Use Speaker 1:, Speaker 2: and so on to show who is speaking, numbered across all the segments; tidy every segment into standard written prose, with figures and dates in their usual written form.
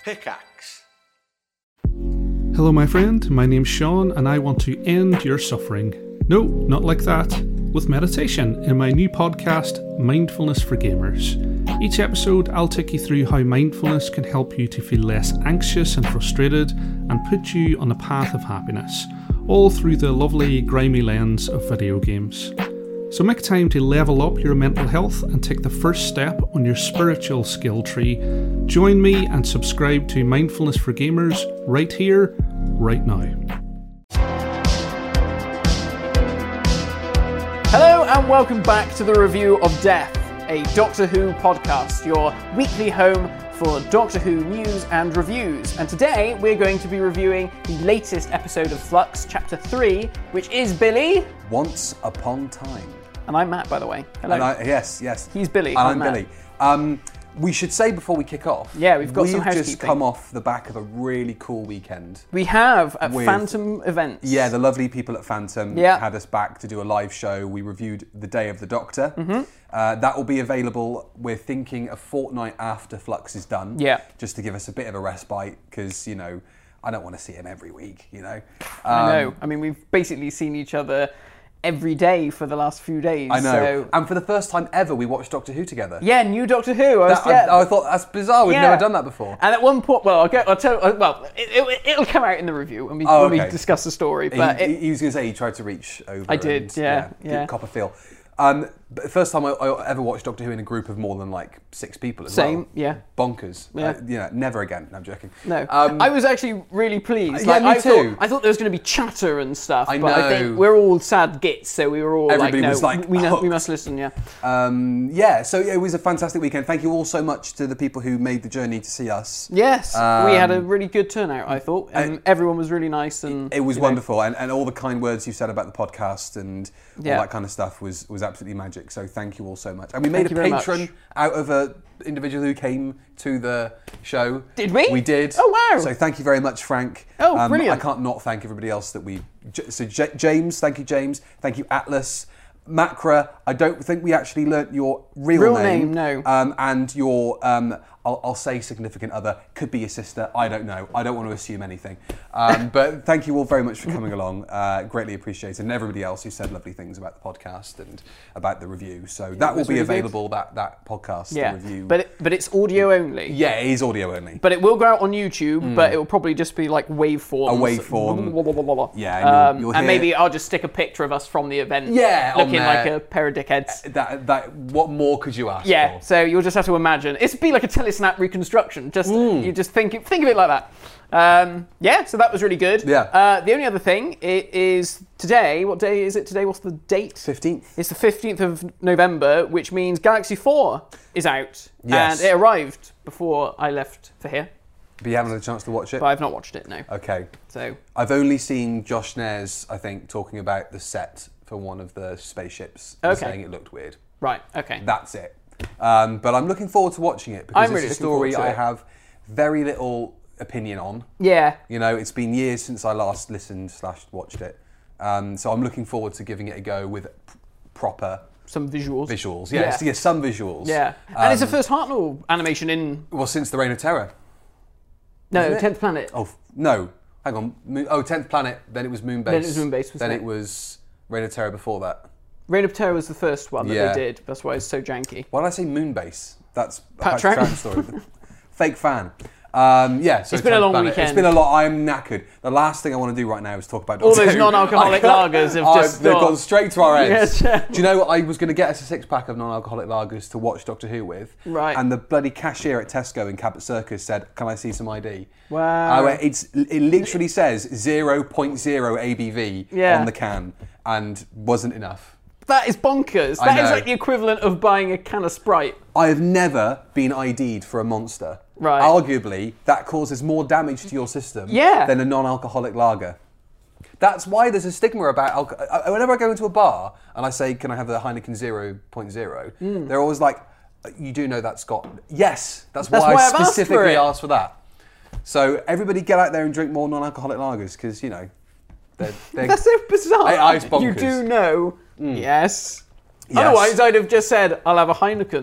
Speaker 1: Pickaxe.
Speaker 2: Hello my friend, my name's Sean and I want to end your suffering. No, not like that. With meditation in my new podcast, Mindfulness for Gamers. Each episode I'll take you through how mindfulness can help you to feel less anxious and frustrated and put you on the path of happiness, all through the lovely grimy lens of video games. So make time to level up your mental health and take the first step on your spiritual skill tree. Join me and subscribe to Mindfulness for Gamers right here, right now.
Speaker 3: Hello and welcome back to the review of Death, a Doctor Who podcast, your weekly home for Doctor Who news and reviews. And today we're going to be reviewing the latest episode of Flux, Chapter 3, which is Billy.
Speaker 4: Once Upon Time.
Speaker 3: And I'm Matt, by the way. Hello.
Speaker 4: Yes.
Speaker 3: He's Billy.
Speaker 4: And I'm
Speaker 3: Matt.
Speaker 4: Billy. We should say before we kick off,
Speaker 3: yeah, we've got some housekeeping.
Speaker 4: We've just come off the back of a really cool weekend.
Speaker 3: We have at Phantom Events.
Speaker 4: Yeah, the lovely people at Phantom had us back to do a live show. We reviewed The Day of the Doctor. Mm-hmm. That will be available, we're thinking, a fortnight after Flux is done.
Speaker 3: Yeah.
Speaker 4: Just to give us a bit of a respite, because, you know, I don't want to see him every week, you know.
Speaker 3: I know. I mean, we've basically seen each other every day for the last few days.
Speaker 4: I know.
Speaker 3: So.
Speaker 4: And for the first time ever, we watched Doctor Who together.
Speaker 3: Yeah, new Doctor Who.
Speaker 4: I thought that's bizarre. We've never done that before.
Speaker 3: And at one point, it'll come out in the review when we discuss the story. But
Speaker 4: he was going to say he tried to reach over.
Speaker 3: I did, yeah.
Speaker 4: Cop a feel. But the first time I ever watched Doctor Who in a group of more than like 6 people as well.
Speaker 3: Same, yeah.
Speaker 4: Bonkers.
Speaker 3: Yeah.
Speaker 4: Never again. No, I'm joking.
Speaker 3: No. I was actually really pleased.
Speaker 4: Yeah, me too.
Speaker 3: I thought there was going to be chatter and stuff,
Speaker 4: I
Speaker 3: but
Speaker 4: know.
Speaker 3: I think we're all sad gits, so we were all
Speaker 4: Everybody
Speaker 3: like,
Speaker 4: was like,
Speaker 3: we must listen, yeah.
Speaker 4: So it was a fantastic weekend. Thank you all so much to the people who made the journey to see us.
Speaker 3: Yes, we had a really good turnout, I thought. Everyone was really nice. And
Speaker 4: it was wonderful. And all the kind words you said about the podcast and all that kind of stuff was absolutely magic. So thank you all so much. And we made a patron out of an individual who came to the show.
Speaker 3: Did we?
Speaker 4: We did.
Speaker 3: Oh, wow.
Speaker 4: So thank you very much, Frank.
Speaker 3: Oh, brilliant.
Speaker 4: I can't not thank everybody else that we... So James, thank you, James. Thank you, Atlas. Makra, I don't think we actually learnt your real name.
Speaker 3: No.
Speaker 4: And your... I'll say significant other, could be your sister, I don't know. I don't want to assume anything. But thank you all very much for coming along. Greatly appreciated. And everybody else who said lovely things about the podcast and about the review. So that will be available, that podcast, the review.
Speaker 3: But it's audio only.
Speaker 4: Yeah, it is audio only.
Speaker 3: But it will go out on YouTube, but it will probably just be like waveforms.
Speaker 4: A waveform.
Speaker 3: Blah, blah, blah, blah, blah.
Speaker 4: Yeah, and you'll hear...
Speaker 3: And maybe I'll just stick a picture of us from the event.
Speaker 4: Yeah,
Speaker 3: looking like a pair of dickheads.
Speaker 4: What more could you ask for?
Speaker 3: Yeah, so you'll just have to imagine. It'd be like a telesnap reconstruction. You just think of it like that. So that was really good.
Speaker 4: Yeah.
Speaker 3: The only other thing is today. What day is it today? What's the date?
Speaker 4: 15th.
Speaker 3: It's the 15th of November, which means Galaxy 4 is out.
Speaker 4: Yes.
Speaker 3: And it arrived before I left for here.
Speaker 4: But you haven't had a chance to watch it?
Speaker 3: But I've not watched it, no.
Speaker 4: Okay.
Speaker 3: So
Speaker 4: I've only seen Josh Nares, I think, talking about the set for one of the spaceships.
Speaker 3: Okay.
Speaker 4: Saying it looked weird.
Speaker 3: Right, okay.
Speaker 4: That's it. But I'm looking forward to watching it because
Speaker 3: I'm
Speaker 4: it's
Speaker 3: really
Speaker 4: a story
Speaker 3: looking forward
Speaker 4: I
Speaker 3: to it.
Speaker 4: have very little opinion on.
Speaker 3: Yeah.
Speaker 4: You know, it's been years since I last listened/watched it. So I'm looking forward to giving it a go with proper...
Speaker 3: Some visuals.
Speaker 4: Yes, some visuals.
Speaker 3: Yeah. And it's the first Hartnell animation in...
Speaker 4: Well, since The Reign of Terror.
Speaker 3: No, 10th Planet.
Speaker 4: Oh, no. Hang on. 10th Planet, then it was Moonbase. Then it was Reign of Terror before that.
Speaker 3: Reign of Terror was the first one that they did. That's why it's so janky.
Speaker 4: Why did I say Moonbase? That's
Speaker 3: Pat
Speaker 4: a
Speaker 3: Trout
Speaker 4: story. Fake fan. So
Speaker 3: it's been a long weekend.
Speaker 4: It's been a lot. I'm knackered. The last thing I want to do right now is talk about
Speaker 3: all
Speaker 4: Doctor
Speaker 3: those
Speaker 4: Who.
Speaker 3: non-alcoholic lagers
Speaker 4: they've gone straight to our heads.
Speaker 3: Yes.
Speaker 4: Do you know what? I was going to get us a 6-pack of non-alcoholic lagers to watch Doctor Who with.
Speaker 3: Right.
Speaker 4: And the bloody cashier at Tesco in Cabot Circus said, "Can I see some ID?"
Speaker 3: Wow.
Speaker 4: I went, it literally says 0.0 ABV on the can, and wasn't enough.
Speaker 3: That is bonkers. That is like the equivalent of buying a can of Sprite.
Speaker 4: I have never been ID'd for a Monster.
Speaker 3: Right.
Speaker 4: Arguably, that causes more damage to your system than a non-alcoholic lager. That's why there's a stigma about alcohol. Whenever I go into a bar and I say, "Can I have the Heineken 0.0?" They're always like, "You do know that's got..." Yes, that's why I specifically asked for that. So everybody get out there and drink more non-alcoholic lagers because, you know, they're
Speaker 3: that's so bizarre.
Speaker 4: It's bonkers.
Speaker 3: You do know. Yes. Otherwise, I'd have just said, "I'll have a Heineken."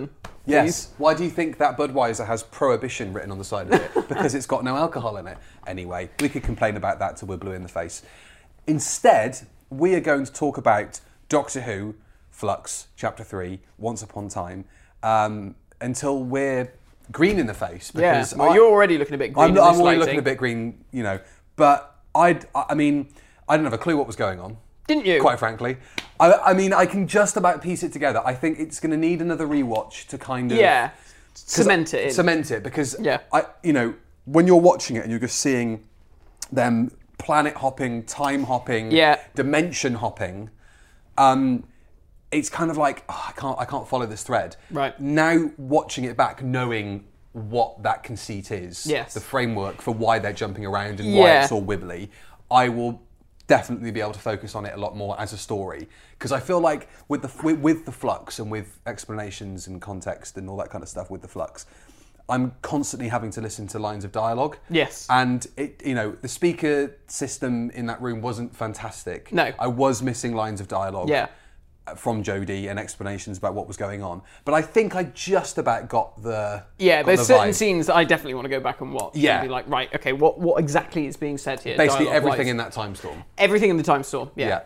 Speaker 4: Yes. Why do you think that Budweiser has prohibition written on the side of it? Because it's got no alcohol in it. Anyway, we could complain about that till we're blue in the face. Instead, we are going to talk about Doctor Who, Flux, Chapter 3, Once Upon a Time, until we're green in the face. Because
Speaker 3: you're already looking a bit green.
Speaker 4: I'm already looking a bit green, But I didn't have a clue what was going on.
Speaker 3: Didn't you?
Speaker 4: Quite frankly. I can just about piece it together. I think it's going to need another rewatch to kind of...
Speaker 3: Yeah. Cement it in.
Speaker 4: Cement it, because, when you're watching it and you're just seeing them planet hopping, time hopping, dimension hopping, it's kind of like, I can't follow this thread.
Speaker 3: Right.
Speaker 4: Now, watching it back, knowing what that conceit is, the framework for why they're jumping around and why it's all wibbly, I will definitely be able to focus on it a lot more as a story, because I feel like with the Flux and with explanations and context and all that kind of stuff with the Flux, I'm constantly having to listen to lines of dialogue.
Speaker 3: Yes.
Speaker 4: And the speaker system in that room wasn't fantastic.
Speaker 3: No.
Speaker 4: I was missing lines of dialogue. From Jodie and explanations about what was going on. But I think I just about got the
Speaker 3: there's certain scenes that I definitely want to go back and watch.
Speaker 4: Yeah.
Speaker 3: And be like, right, okay, what exactly is being said here?
Speaker 4: Basically everything in that time storm.
Speaker 3: Everything in the time storm,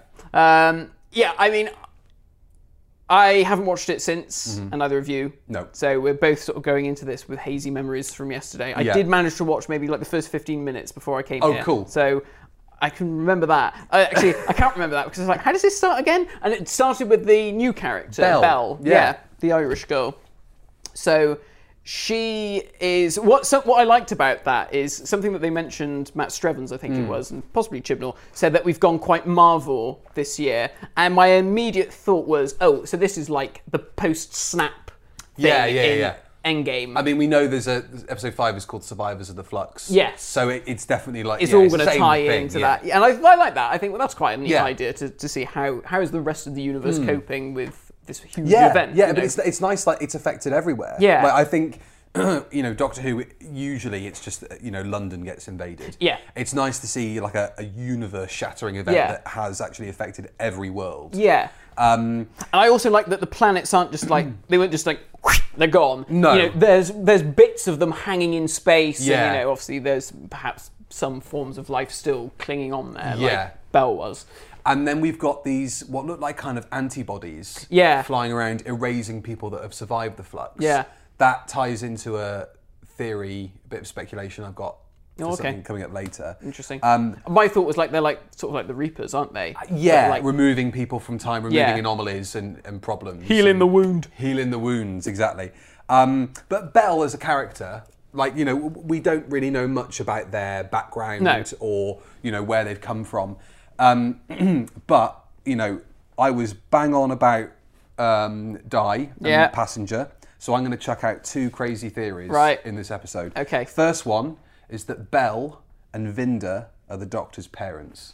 Speaker 3: I haven't watched it since, and neither of you.
Speaker 4: No.
Speaker 3: So we're both sort of going into this with hazy memories from yesterday. I did manage to watch maybe like the first 15 minutes before I came here.
Speaker 4: Oh, cool.
Speaker 3: So I can remember that. Actually, I can't remember that because I was like, how does this start again? And it started with the new character, Belle.
Speaker 4: Yeah,
Speaker 3: the Irish girl. So she is... What I liked about that is something that they mentioned, Matt Strevens, I think it was, and possibly Chibnall, said that we've gone quite Marvel this year. And my immediate thought was, so this is like the post-snap thing in Endgame.
Speaker 4: I mean, we know there's episode 5 is called Survivors of the Flux.
Speaker 3: Yes.
Speaker 4: So it's definitely like...
Speaker 3: It's all going to tie into that. And I like that. I think that's quite a neat idea to see how is the rest of the universe coping with this huge event.
Speaker 4: Yeah, but it's nice, like, it's affected everywhere.
Speaker 3: Yeah.
Speaker 4: Like, I think... Doctor Who, usually it's just, London gets invaded.
Speaker 3: Yeah.
Speaker 4: It's nice to see, like, a universe-shattering event that has actually affected every world.
Speaker 3: Yeah. And I also like that the planets aren't just like, they weren't just like, whoosh, they're gone.
Speaker 4: No.
Speaker 3: There's bits of them hanging in space.
Speaker 4: Yeah.
Speaker 3: And, obviously there's perhaps some forms of life still clinging on there,
Speaker 4: Yeah.
Speaker 3: like Belle was.
Speaker 4: And then we've got these, what look like kind of antibodies flying around, erasing people that have survived the Flux.
Speaker 3: Yeah.
Speaker 4: That ties into a theory, a bit of speculation I've got for something coming up later.
Speaker 3: Interesting. My thought was like they're like sort of like the Reapers, aren't they?
Speaker 4: Yeah,
Speaker 3: like
Speaker 4: removing people from time, removing anomalies and problems.
Speaker 3: Healing the wound.
Speaker 4: Healing the wounds, exactly. But Belle as a character, like, we don't really know much about their background or, where they've come from. But, I was bang on about Di and Passenger. So I'm going to chuck out 2 crazy theories in this episode.
Speaker 3: Okay.
Speaker 4: First one is that Belle and Vinda are the Doctor's parents.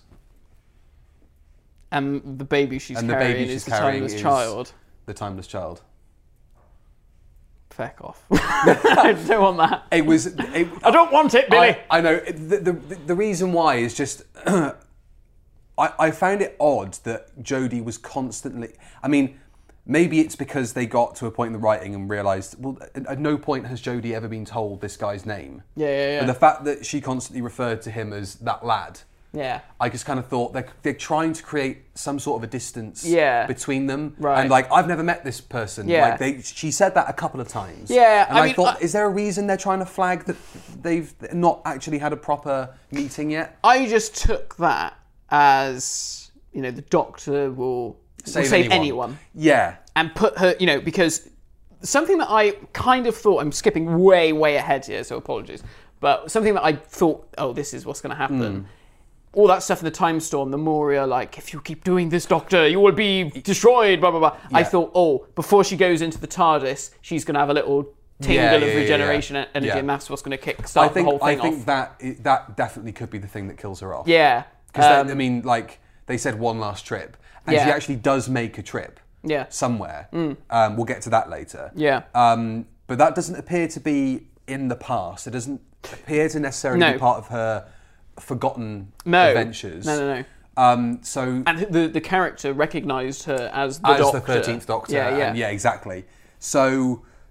Speaker 3: And the baby she's carrying is the timeless child.
Speaker 4: The timeless child.
Speaker 3: Feck off. I don't want that. I don't want it, Billy.
Speaker 4: I know. The reason why is just... I found it odd that Jodie was constantly... I mean... Maybe it's because they got to a point in the writing and realised, well, at no point has Jodie ever been told this guy's name.
Speaker 3: Yeah.
Speaker 4: But the fact that she constantly referred to him as that lad, I just kind of thought they're trying to create some sort of a distance between them.
Speaker 3: Right.
Speaker 4: And like, I've never met this person.
Speaker 3: Yeah.
Speaker 4: Like she said that a couple of times.
Speaker 3: Yeah.
Speaker 4: And I thought, is there a reason they're trying to flag that they've not actually had a proper meeting yet?
Speaker 3: I just took that as, the Doctor will save anyone.
Speaker 4: Yeah.
Speaker 3: And put her, because something that I kind of thought, I'm skipping way, way ahead here, so apologies, but something that I thought, this is what's going to happen. All that stuff in the time storm, the Moria, like, if you keep doing this, Doctor, you will be destroyed, blah, blah, blah. Yeah. I thought, before she goes into the TARDIS, she's going to have a little tingle of regeneration energy, and that's what's going to kickstart the whole thing off.
Speaker 4: I think that definitely could be the thing that kills her off.
Speaker 3: Yeah.
Speaker 4: Because, they said one last trip. And she actually does make a trip somewhere. We'll get to that later.
Speaker 3: Yeah.
Speaker 4: But that doesn't appear to be in the past. It doesn't appear to necessarily be part of her forgotten adventures.
Speaker 3: No.
Speaker 4: And
Speaker 3: the character recognised her as the Doctor.
Speaker 4: As the 13th Doctor.
Speaker 3: Yeah,
Speaker 4: exactly. So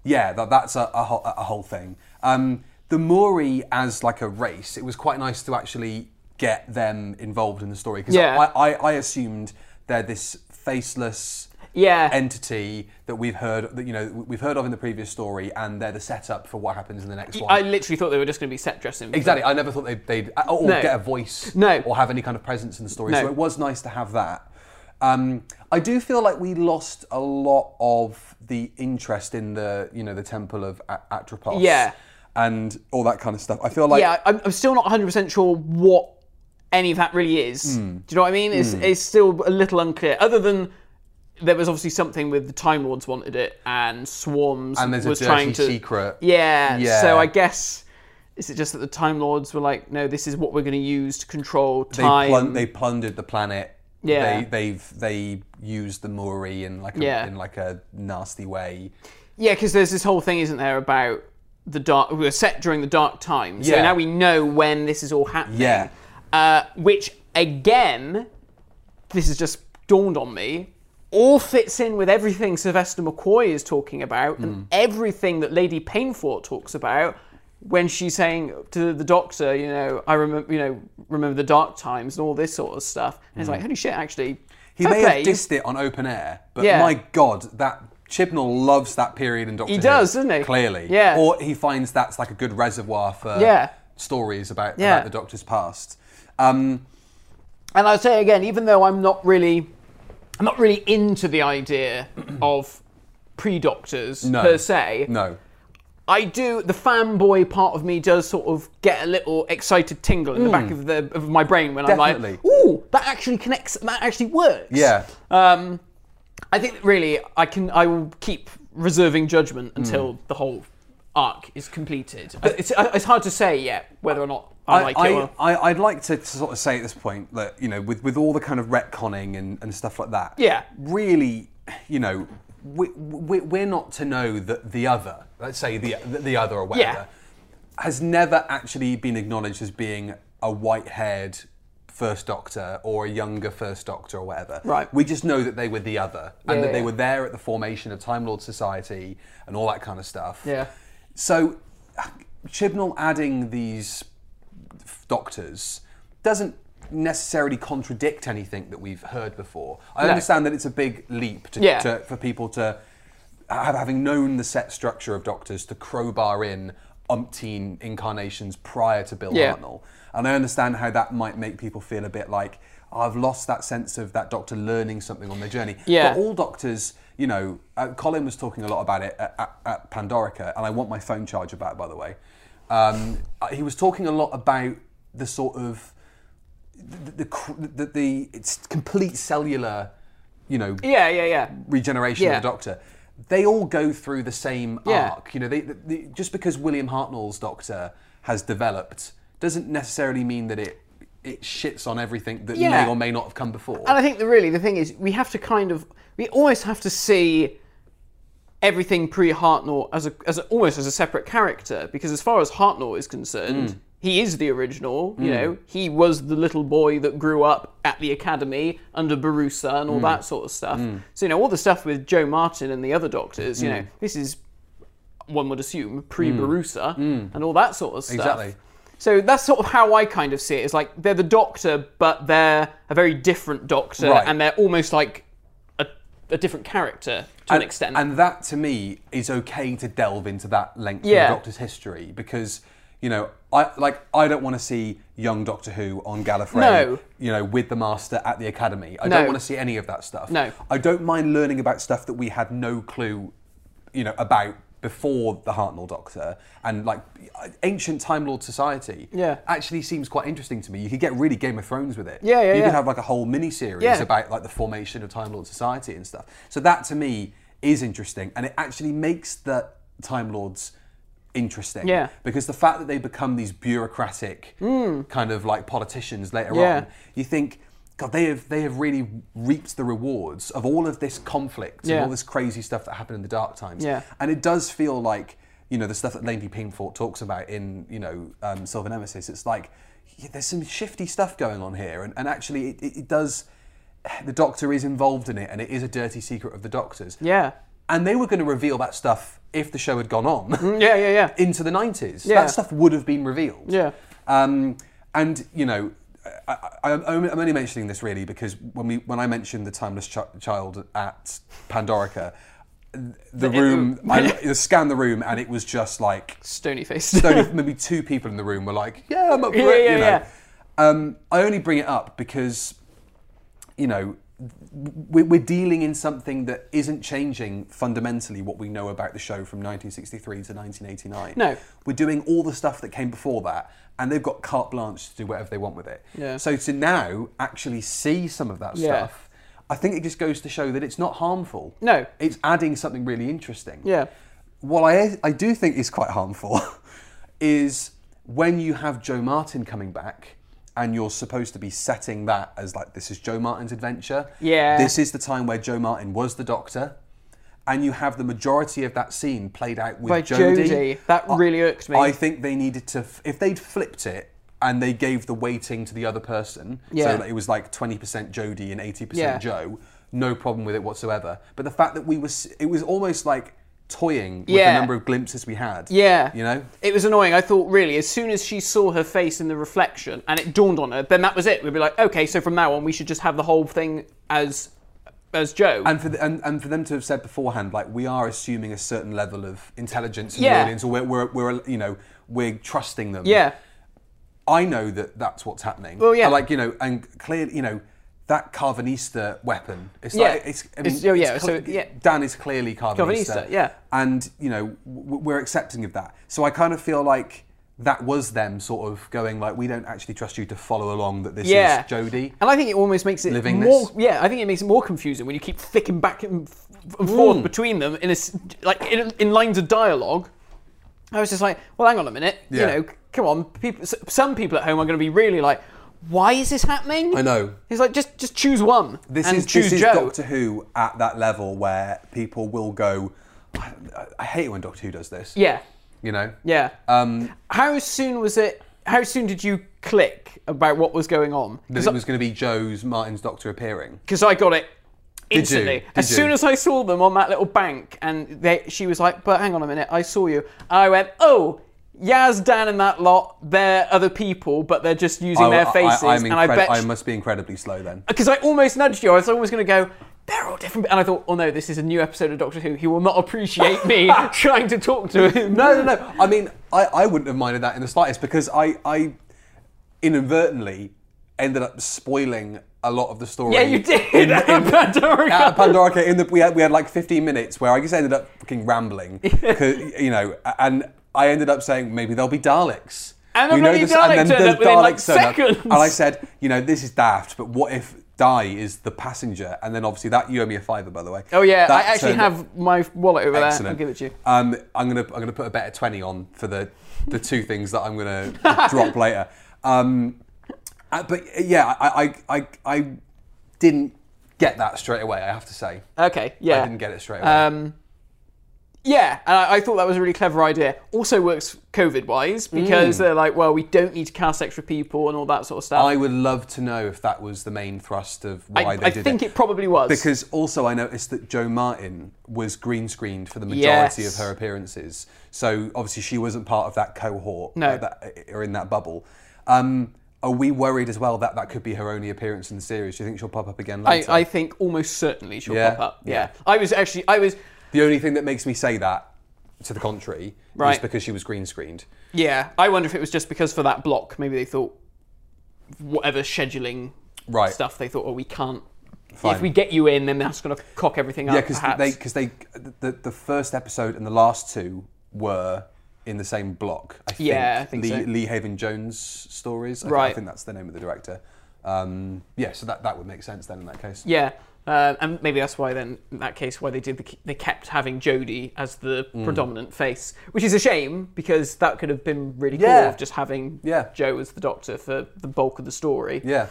Speaker 4: Yeah, that's a whole thing. The Mori as like a race, it was quite nice to actually get them involved in the story because I assumed they're this faceless entity that we've heard of in the previous story, and they're the setup for what happens in the next one.
Speaker 3: I literally thought they were just going to be set dressing.
Speaker 4: Exactly. I never thought they'd get a voice or have any kind of presence in the story. So it was nice to have that. I do feel like we lost a lot of the interest in the Temple of Atropos.
Speaker 3: Yeah.
Speaker 4: And all that kind of stuff. I feel like...
Speaker 3: Yeah, I'm still not 100% sure what any of that really is. Do you know what I mean? It's still a little unclear. Other than there was obviously something with the Time Lords wanted it, and Swarms
Speaker 4: and there's
Speaker 3: was
Speaker 4: a
Speaker 3: trying to...
Speaker 4: secret.
Speaker 3: Yeah. So I guess... Is it just that the Time Lords were like, no, this is what we're going to use to control time?
Speaker 4: They plundered the planet.
Speaker 3: Yeah.
Speaker 4: They used the Mori in like a nasty way.
Speaker 3: Yeah, because there's this whole thing, isn't there, about the dark... We were set during the Dark Times, so now we know when this is all happening.
Speaker 4: Yeah.
Speaker 3: Which, again, this has just dawned on me, all fits in with everything Sylvester McCoy is talking about and everything that Lady Painfort talks about when she's saying to the Doctor, I remember the Dark Times and all this sort of stuff. And it's like, holy shit, actually.
Speaker 4: He may have dissed it on Open Air, but my God, that Chibnall loves that period in Doctor Who.
Speaker 3: He does, doesn't he?
Speaker 4: Clearly.
Speaker 3: Yeah.
Speaker 4: Or he finds that's like a good reservoir for stories about the Doctor's past.
Speaker 3: And I'd say again, even though I'm not really into the idea of pre-Doctors per se.
Speaker 4: No.
Speaker 3: I do. The fanboy part of me does sort of get a little excited tingle in the back of my brain when I'm like, "Ooh, that actually connects. That actually works."
Speaker 4: Yeah.
Speaker 3: I think really I will keep reserving judgment until the whole arc is completed. It's hard to say yet whether or not I like it.
Speaker 4: I'd like to sort of say at this point that with all the kind of retconning and stuff like that.
Speaker 3: Yeah.
Speaker 4: Really, we're not to know that the other, let's say the other or whatever, has never actually been acknowledged as being a white-haired First Doctor or a younger First Doctor or whatever.
Speaker 3: Right.
Speaker 4: We just know that they were the other and that they were there at the formation of Time Lord Society and all that kind of stuff.
Speaker 3: Yeah.
Speaker 4: So Chibnall adding these Doctors doesn't necessarily contradict anything that we've heard before. I understand that it's a big leap for people to, having known the set structure of Doctors, to crowbar in umpteen incarnations prior to Bill Hartnell. And I understand how that might make people feel a bit like, I've lost that sense of that Doctor learning something on their journey.
Speaker 3: Yeah.
Speaker 4: But all Doctors, Colin was talking a lot about it at Pandorica, and I want my phone charger back, by the way. He was talking a lot about the sort of it's complete cellular, regeneration of the Doctor. They all go through the same arc. Just because William Hartnell's Doctor has developed doesn't necessarily mean that it shits on everything that may or may not have come before.
Speaker 3: And I think the thing is, we almost have to see everything pre-Hartnell almost as a separate character, because as far as Hartnell is concerned, he is the original. He was the little boy that grew up at the academy under Barusa and all that sort of stuff. So all the stuff with Joe Martin and the other Doctors, this is, one would assume, pre-Barusa and all that sort of stuff.
Speaker 4: Exactly.
Speaker 3: So that's sort of how I kind of see it. It's like they're the Doctor, but they're a very different Doctor, and they're almost like a different character to an extent.
Speaker 4: And that, to me, is okay to delve into that length of the Doctor's history, because, I don't want to see young Doctor Who on Gallifrey, with the Master at the Academy. I don't want to see any of that stuff.
Speaker 3: No.
Speaker 4: I don't mind learning about stuff that we had no clue, about before the Hartnell Doctor, and like ancient Time Lord Society actually seems quite interesting to me. You could get really Game of Thrones with it. You could have like a whole mini-series about like the formation of Time Lord Society and stuff. So that to me is interesting, and it actually makes the Time Lords interesting. Because the fact that they become these bureaucratic kind of like politicians later on, you think, God, they have really reaped the rewards of all of this conflict and all this crazy stuff that happened in the Dark Times. And it does feel like, the stuff that Lady Painfort talks about in, Silver Nemesis, it's like, there's some shifty stuff going on here. And actually, it does, the Doctor is involved in it, and it is a dirty secret of the Doctor's. And they were going to reveal that stuff if the show had gone on. Into the 90s.
Speaker 3: Yeah.
Speaker 4: That stuff would have been revealed.
Speaker 3: Yeah.
Speaker 4: And, you know, I'm only mentioning this really because when I mentioned the Timeless Child at Pandorica, I scanned the room and it was just like...
Speaker 3: Stony faced.
Speaker 4: Maybe 2 people in the room were like, yeah, I'm up for it, you know. I only bring it up because, you know, we're dealing in something that isn't changing fundamentally what we know about the show from 1963 to 1989.
Speaker 3: No.
Speaker 4: We're doing all the stuff that came before that, and they've got carte blanche to do whatever they want with it.
Speaker 3: Yeah.
Speaker 4: So to now actually see some of that stuff, I think it just goes to show that it's not harmful.
Speaker 3: No.
Speaker 4: It's adding something really interesting.
Speaker 3: Yeah.
Speaker 4: What I do think is quite harmful is when you have Joe Martin coming back, and you're supposed to be setting that as like, this is Joe Martin's adventure.
Speaker 3: Yeah.
Speaker 4: This is the time where Joe Martin was the Doctor. And you have the majority of that scene played out with Jodie.
Speaker 3: That really irked me.
Speaker 4: I think they needed to, if they'd flipped it and they gave the weighting to the other person, so that it was like 20% Jodie and 80% Joe, no problem with it whatsoever. But the fact that it was almost like toying with the number of glimpses we had.
Speaker 3: Yeah.
Speaker 4: You know?
Speaker 3: It was annoying. I thought, really, as soon as she saw her face in the reflection and it dawned on her, then that was it. We'd be like, okay, so from now on, we should just have the whole thing as Joe.
Speaker 4: And for them to have said beforehand, like, we are assuming a certain level of intelligence in the audience, or we're you know, we're trusting them.
Speaker 3: Yeah.
Speaker 4: I know that that's what's happening.
Speaker 3: Well, yeah.
Speaker 4: Like, you know, and clearly, you know, that Carvanista weapon. It's Dan is clearly Carvanista.
Speaker 3: Yeah.
Speaker 4: And, you know, we're accepting of that. So I kind of feel like that was them sort of going like, we don't actually trust you to follow along that this is Jodie.
Speaker 3: And I think it almost makes it more... This. Yeah, I think it makes it more confusing when you keep flicking back and forth between them in lines of dialogue. I was just like, well, hang on a minute. You know, come on. Some people at home are going to be really like, why is this happening?
Speaker 4: I know.
Speaker 3: He's like, just choose one.
Speaker 4: This is Doctor Who at that level where people will go, I hate it when Doctor Who does this.
Speaker 3: Yeah.
Speaker 4: You know?
Speaker 3: Yeah. How soon did you click about what was going on?
Speaker 4: That it was going to be Martin's Doctor appearing?
Speaker 3: Because I got it instantly.
Speaker 4: Did you?
Speaker 3: Soon as I saw them on that little bank, and she was like, but hang on a minute, I saw you. I went, oh, Yaz, Dan and that lot, they're other people, but they're just using their faces.
Speaker 4: I must be incredibly slow then.
Speaker 3: Because I almost nudged you. I was almost going to go, they're all different. And I thought, oh no, this is a new episode of Doctor Who. He will not appreciate me trying to talk to him.
Speaker 4: No. I mean, I wouldn't have minded that in the slightest because I inadvertently ended up spoiling a lot of the story.
Speaker 3: Yeah, you did. At Pandorica.
Speaker 4: At Pandorica, we had like 15 minutes where I just ended up fucking rambling. You know, and I ended up saying maybe there'll be Daleks.
Speaker 3: And then the Daleks turned up within like seconds.
Speaker 4: And I said, you know, this is daft, but what if Di is the passenger? And then obviously that, you owe me a £5, by the way.
Speaker 3: Oh yeah, I actually have my wallet over there. I'll give it to you.
Speaker 4: I'm gonna put a bet of 20 on for the 2 things that I'm gonna drop later. But yeah, I didn't get that straight away, I have to say.
Speaker 3: Okay, yeah.
Speaker 4: I didn't get it straight away.
Speaker 3: Yeah, and I thought that was a really clever idea. Also works COVID-wise, because they're like, well, we don't need to cast extra people and all that sort of stuff.
Speaker 4: I would love to know if that was the main thrust of why they did it.
Speaker 3: I think it probably was.
Speaker 4: Because also I noticed that Jo Martin was green screened for the majority of her appearances. So obviously she wasn't part of that cohort or in that bubble. Are we worried as well that could be her only appearance in the series? Do you think she'll pop up again later?
Speaker 3: I think almost certainly she'll pop up. Yeah. I was...
Speaker 4: The only thing that makes me say that, to the contrary, is because she was green screened.
Speaker 3: Yeah, I wonder if it was just because for that block, maybe they thought, whatever scheduling stuff, they thought, oh, we can't. Fine. If we get you in, then that's going to cock everything up.
Speaker 4: Yeah, because the first episode and the last 2 were in the same block. I think so. Lee Haven Jones stories. I think that's the name of the director. So that would make sense then in that case.
Speaker 3: Yeah. And maybe that's why then, in that case, why they kept having Jodie as the predominant face, which is a shame because that could have been really cool of just having Jo as the Doctor for the bulk of the story.
Speaker 4: Yeah.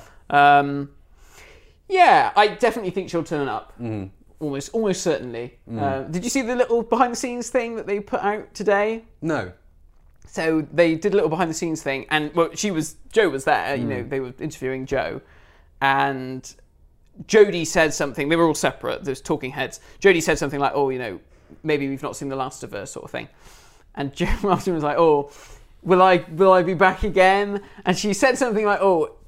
Speaker 3: I definitely think she'll turn up. Almost certainly. Did you see the little behind the scenes thing that they put out today?
Speaker 4: No.
Speaker 3: So they did a little behind the scenes thing, and Jo was there. You know, they were interviewing Jo, and Jodie said something. They were all separate. There's talking heads. Jodie said something like, "Oh, you know, maybe we've not seen the last of her, sort of thing. And Jo Martin was like, oh, will I be back again? And she said something like,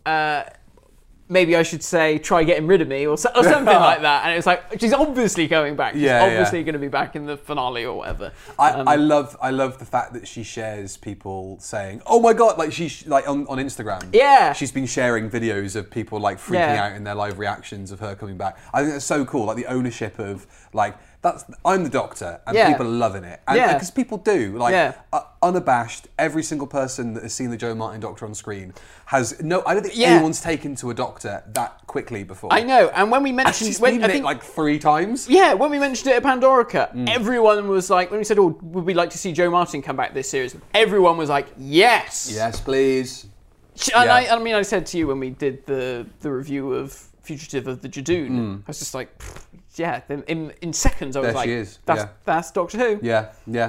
Speaker 3: maybe I should say, try getting rid of me, or something like that. And it was like, she's obviously coming back. She's obviously going to be back in the finale or whatever.
Speaker 4: I love the fact that she shares people saying, oh my God, like she's like on Instagram.
Speaker 3: Yeah.
Speaker 4: She's been sharing videos of people like freaking out in their live reactions of her coming back. I think that's so cool. Like the ownership of like, I'm the Doctor, and people are loving it. And because people do, like, unabashed, every single person that has seen the Jo Martin Doctor on screen has I don't think anyone's taken to a Doctor that quickly before.
Speaker 3: I know, and when we mentioned...
Speaker 4: I think like 3 times.
Speaker 3: Yeah, when we mentioned it at Pandorica, everyone was like, when we said, oh, would we like to see Jo Martin come back this series? Everyone was like, yes!
Speaker 4: Yes, please.
Speaker 3: And I said to you when we did the review of Fugitive of the Judoon, I was just like... Yeah, in seconds I was that's Doctor Who.
Speaker 4: Yeah.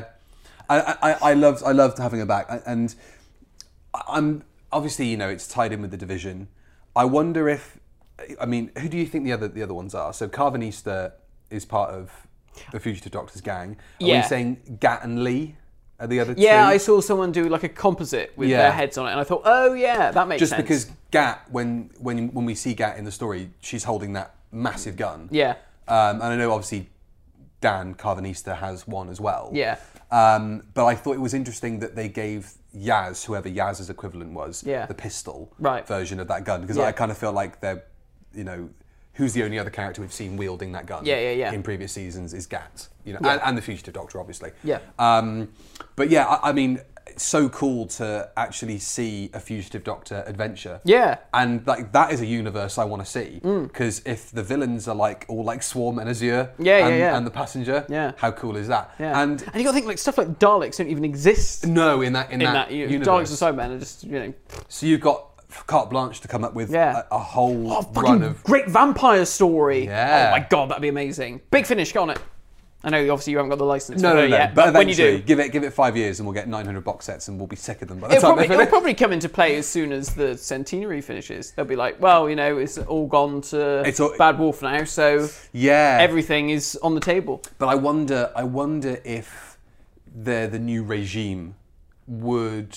Speaker 4: I loved having her back, and I'm obviously it's tied in with the division. I wonder if, who do you think the other ones are? So Carvanista is part of the Fugitive Doctor's gang. Are we saying Gat and Lee are the other two?
Speaker 3: Yeah, I saw someone do like a composite with their heads on it, and I thought, oh yeah, that makes sense.
Speaker 4: Just because Gat, when we see Gat in the story, she's holding that massive gun.
Speaker 3: Yeah.
Speaker 4: And I know obviously Dan Carvanista has one as well.
Speaker 3: Yeah.
Speaker 4: But I thought it was interesting that they gave Yaz, whoever Yaz's equivalent was, the pistol version of that gun. Because I kind of feel like they're, who's the only other character we've seen wielding that gun in previous seasons is Gat. And the Fugitive Doctor, obviously.
Speaker 3: Yeah.
Speaker 4: But yeah, it's so cool to actually see a Fugitive Doctor adventure.
Speaker 3: Yeah.
Speaker 4: And like that is a universe I want to see. Because if the villains are like all like Swarm and Azure and the Passenger, how cool is that?
Speaker 3: Yeah. And you got to think like stuff like Daleks don't even exist.
Speaker 4: No, in that universe.
Speaker 3: Daleks and Cybermen are just,
Speaker 4: So you've got carte blanche to come up with a whole run of
Speaker 3: great vampire story.
Speaker 4: Yeah.
Speaker 3: Oh my God, that'd be amazing. Big Finish, go on it. I know obviously you haven't got the license
Speaker 4: for
Speaker 3: it yet,
Speaker 4: but
Speaker 3: when you do,
Speaker 4: give it 5 years and we'll get 900 box sets and we'll be sick of them by the time
Speaker 3: it'll probably come into play as soon as the centenary finishes. They'll be like, well, it's all gone to Bad Wolf now, so everything is on the table.
Speaker 4: But I wonder if the new regime would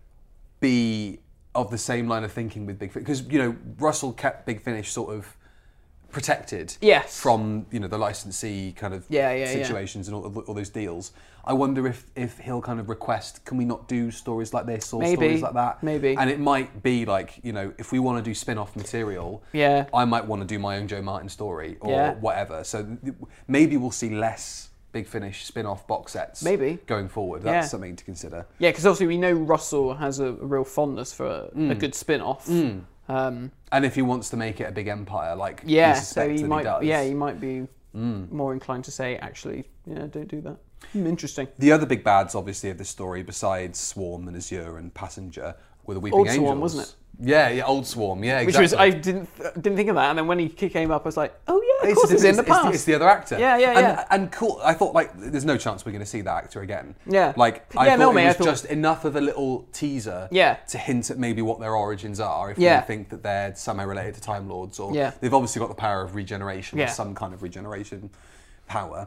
Speaker 4: be of the same line of thinking with Big Finish, because Russell kept Big Finish sort of protected from the licensee kind of situations and all those deals. I wonder if he'll kind of request, can we not do stories like this or stories like that?
Speaker 3: Maybe.
Speaker 4: And it might be like, if we want to do spin-off material, I might want to do my own Jo Martin story or whatever. So maybe we'll see less Big Finish spin-off box sets going forward. That's something to consider.
Speaker 3: Yeah, because obviously we know Russell has a real fondness for a good spin-off.
Speaker 4: And if he wants to make it a big empire, like
Speaker 3: so he might be more inclined to say, actually, don't do that. Interesting.
Speaker 4: The other big bads, obviously, of this story, besides Swarm and Azure and Passenger, were the Weeping Angels.
Speaker 3: Old Swarm, wasn't it?
Speaker 4: Yeah, Old Swarm. Yeah, exactly.
Speaker 3: Which was I didn't think of that, and then when he came up, I was like, oh yeah, of course it's in the past.
Speaker 4: It's the other actor.
Speaker 3: Yeah.
Speaker 4: And cool. I thought like, there's no chance we're going to see that actor again.
Speaker 3: Yeah.
Speaker 4: Like I thought it was just enough of a little teaser. To hint at maybe what their origins are. If we think that they're somehow related to Time Lords, or they've obviously got the power of regeneration or some kind of regeneration power.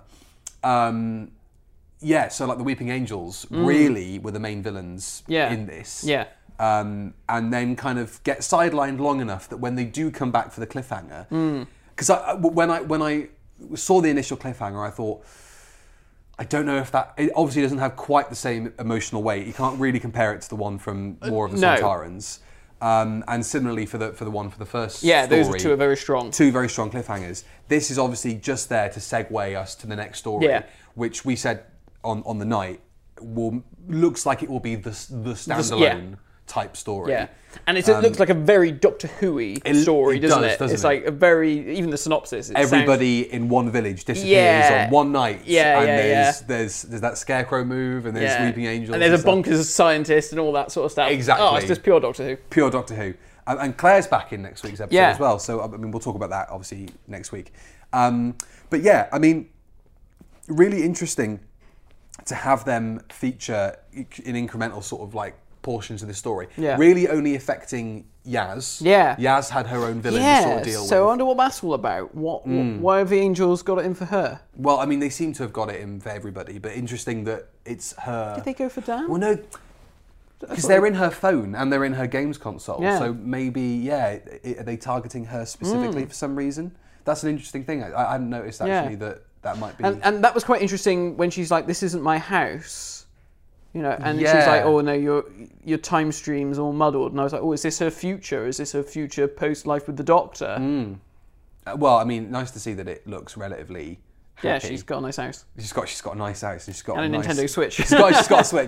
Speaker 4: So like the Weeping Angels really were the main villains in this.
Speaker 3: Yeah.
Speaker 4: And then kind of get sidelined long enough that when they do come back for the cliffhanger, because when I saw the initial cliffhanger, I thought, I don't know if it obviously doesn't have quite the same emotional weight. You can't really compare it to the one from War of the Sontarans. And similarly for the one for the first story,
Speaker 3: those are two very strong
Speaker 4: cliffhangers. This is obviously just there to segue us to the next story, which we said on the night looks like it will be the standalone type story.
Speaker 3: Yeah, and it looks like a very Doctor Who-y story, doesn't it? It's like a very, even the synopsis.
Speaker 4: Everybody in one village disappears on one night. There's that Scarecrow move, and there's Weeping Angels.
Speaker 3: And there's a bonkers scientist and all that sort of stuff.
Speaker 4: Exactly.
Speaker 3: Oh, it's just pure Doctor Who.
Speaker 4: Pure Doctor Who. And Claire's back in next week's episode as well, so we'll talk about that obviously next week. But yeah, really interesting to have them feature in incremental sort of like portions of the story, really only affecting Yaz.
Speaker 3: Yeah.
Speaker 4: Yaz had her own villain to sort of deal with.
Speaker 3: So I wonder what that's all about. Why have the Angels got it in for her?
Speaker 4: Well, I mean, they seem to have got it in for everybody, but interesting that it's her.
Speaker 3: Did they go for Dan?
Speaker 4: Well, no, because they're in her phone and they're in her games console.
Speaker 3: Yeah.
Speaker 4: So maybe, are they targeting her specifically for some reason? That's an interesting thing. I hadn't noticed actually that might be.
Speaker 3: And that was quite interesting when she's like, "This isn't my house," you know, and she's like, "Oh no, your time stream's all muddled," and I was like, "Oh, is this her future? Is this her future post life with the Doctor?"
Speaker 4: Well, I mean, nice to see that it looks relatively. Happy.
Speaker 3: Yeah, she's got a nice house.
Speaker 4: She's got a nice house. She's got
Speaker 3: and a Nintendo Switch.
Speaker 4: She's got a Switch.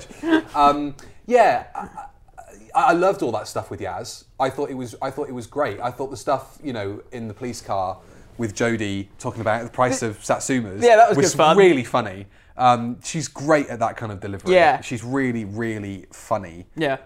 Speaker 4: I loved all that stuff with Yaz. I thought it was great. I thought the stuff, you know, in the police car with Jodie talking about the price of Satsumas
Speaker 3: that was good fun.
Speaker 4: Really funny. She's great at that kind of delivery.
Speaker 3: Yeah.
Speaker 4: She's really, really funny.
Speaker 3: Yeah.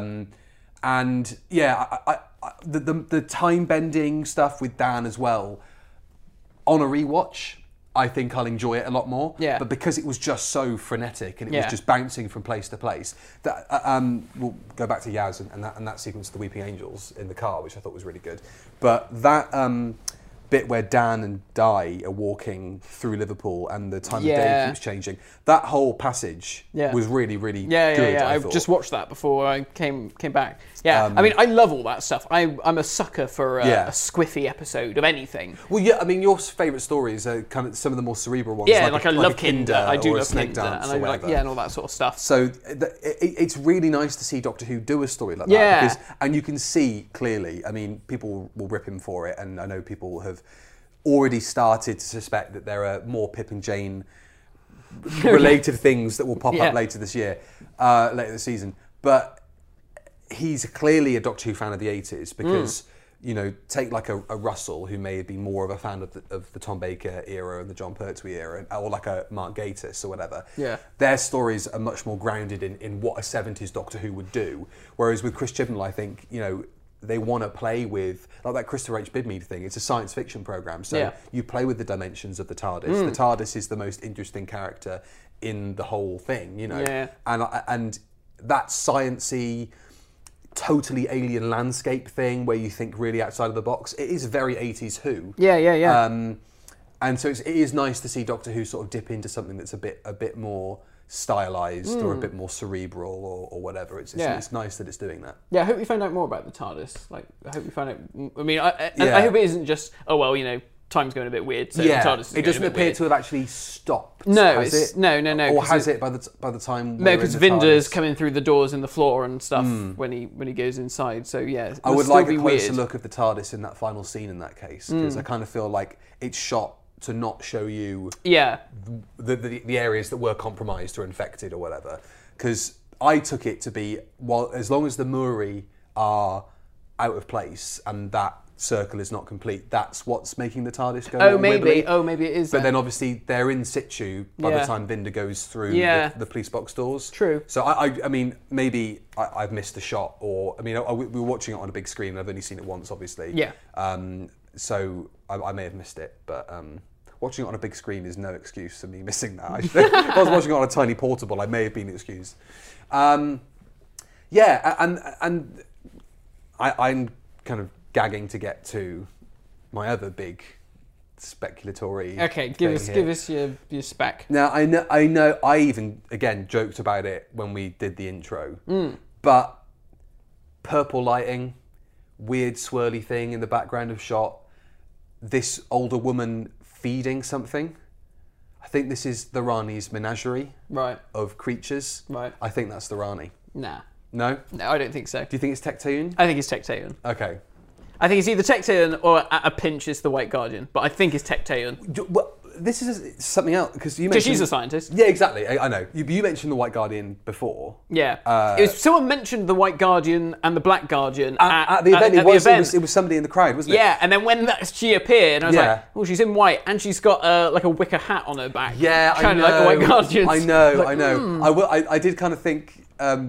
Speaker 4: The time bending stuff with Dan as well. On a rewatch, I think I'll enjoy it a lot more.
Speaker 3: Yeah.
Speaker 4: But because it was just so frenetic and it was just bouncing from place to place, that we'll go back to Yaz and that sequence of the Weeping Angels in the car, which I thought was really good. But that bit where Dan and Di are walking through Liverpool and the time of day keeps changing, that whole passage was really, really good.
Speaker 3: I just watched that before I came back. Yeah, I mean, I love all that stuff. I'm a sucker for a squiffy episode of anything.
Speaker 4: Well, yeah, I mean, your favourite stories are kind of some of the more cerebral ones.
Speaker 3: Yeah, like I love Kinder. I do love
Speaker 4: Snake
Speaker 3: Kinder,
Speaker 4: Dance
Speaker 3: and I like and all that sort of stuff.
Speaker 4: So it's really nice to see Doctor Who do a story like that, and you can see clearly. I mean, people will rip him for it, and I know people have already started to suspect that there are more Pip and Jane related things that will pop up later this year, later this season. But he's clearly a Doctor Who fan of the 80s because, you know, take like a Russell, who may have been more of a fan of the Tom Baker era and the John Pertwee era, or like a Mark Gatiss or whatever. Yeah. Their stories are much more grounded in what a 70s Doctor Who would do. Whereas with Chris Chibnall, I think, you know, they want to play with, like that Christopher H. Bidmead thing, it's a science fiction programme, so you play with the dimensions of the TARDIS. The TARDIS is the most interesting character in the whole thing, you know. And that sciencey, totally alien landscape thing where you think really outside of the box, it is very 80s Who. And so it is nice to see Doctor Who sort of dip into something that's a bit more stylized or a bit more cerebral or whatever. It's nice that it's doing that.
Speaker 3: Yeah, I hope you find out more about the TARDIS. Like, I hope you find out. I mean, I hope it isn't just, oh well, you know, time's going a bit weird, so the TARDIS is
Speaker 4: it doesn't appear to have actually stopped.
Speaker 3: No,
Speaker 4: no. Or has it by the time?
Speaker 3: No, because Vinder's coming through the doors in the floor and stuff when he goes inside. So yeah,
Speaker 4: I would like a closer look of the TARDIS in that final scene in that case, because I kind of feel like it's shot to not show you the areas that were compromised or infected or whatever. Because I took it to be, well, as long as the Muri are out of place and that circle is not complete, that's what's making the TARDIS go wibbly.
Speaker 3: Maybe it is.
Speaker 4: But then obviously they're in situ by the time Vinder goes through the police box doors.
Speaker 3: True.
Speaker 4: So I mean, maybe I've missed the shot, or I mean, we were watching it on a big screen and I've only seen it once, obviously.
Speaker 3: Yeah.
Speaker 4: So I may have missed it, but watching it on a big screen is no excuse for me missing that. If I was watching it on a tiny portable, I may have been excused. And I'm kind of gagging to get to my other big speculatory.
Speaker 3: Okay, give us your spec.
Speaker 4: Now I know. I even again joked about it when we did the intro, but purple lighting, weird swirly thing in the background of shot. This older woman feeding something. I think this is the Rani's menagerie of creatures. Right. I think that's the Rani.
Speaker 3: Nah.
Speaker 4: No?
Speaker 3: No, I don't think so.
Speaker 4: Do you think it's Tecteun?
Speaker 3: I think it's Tecteun.
Speaker 4: Okay.
Speaker 3: I think it's either Tecteun or at a pinch it's the White Guardian, but I think it's Tecteun.
Speaker 4: Well, this is something else, because you mentioned...
Speaker 3: She's a scientist.
Speaker 4: Yeah, exactly. I know. You mentioned the White Guardian before.
Speaker 3: Yeah. Someone mentioned the White Guardian and the Black Guardian
Speaker 4: at the event. It was somebody in the crowd, wasn't it?
Speaker 3: Yeah, and then when she appeared, I was like, oh, she's in white, and she's got like a wicker hat on her back.
Speaker 4: Yeah, I know.
Speaker 3: Kind of like the White Guardian.
Speaker 4: I know. I did kind of think...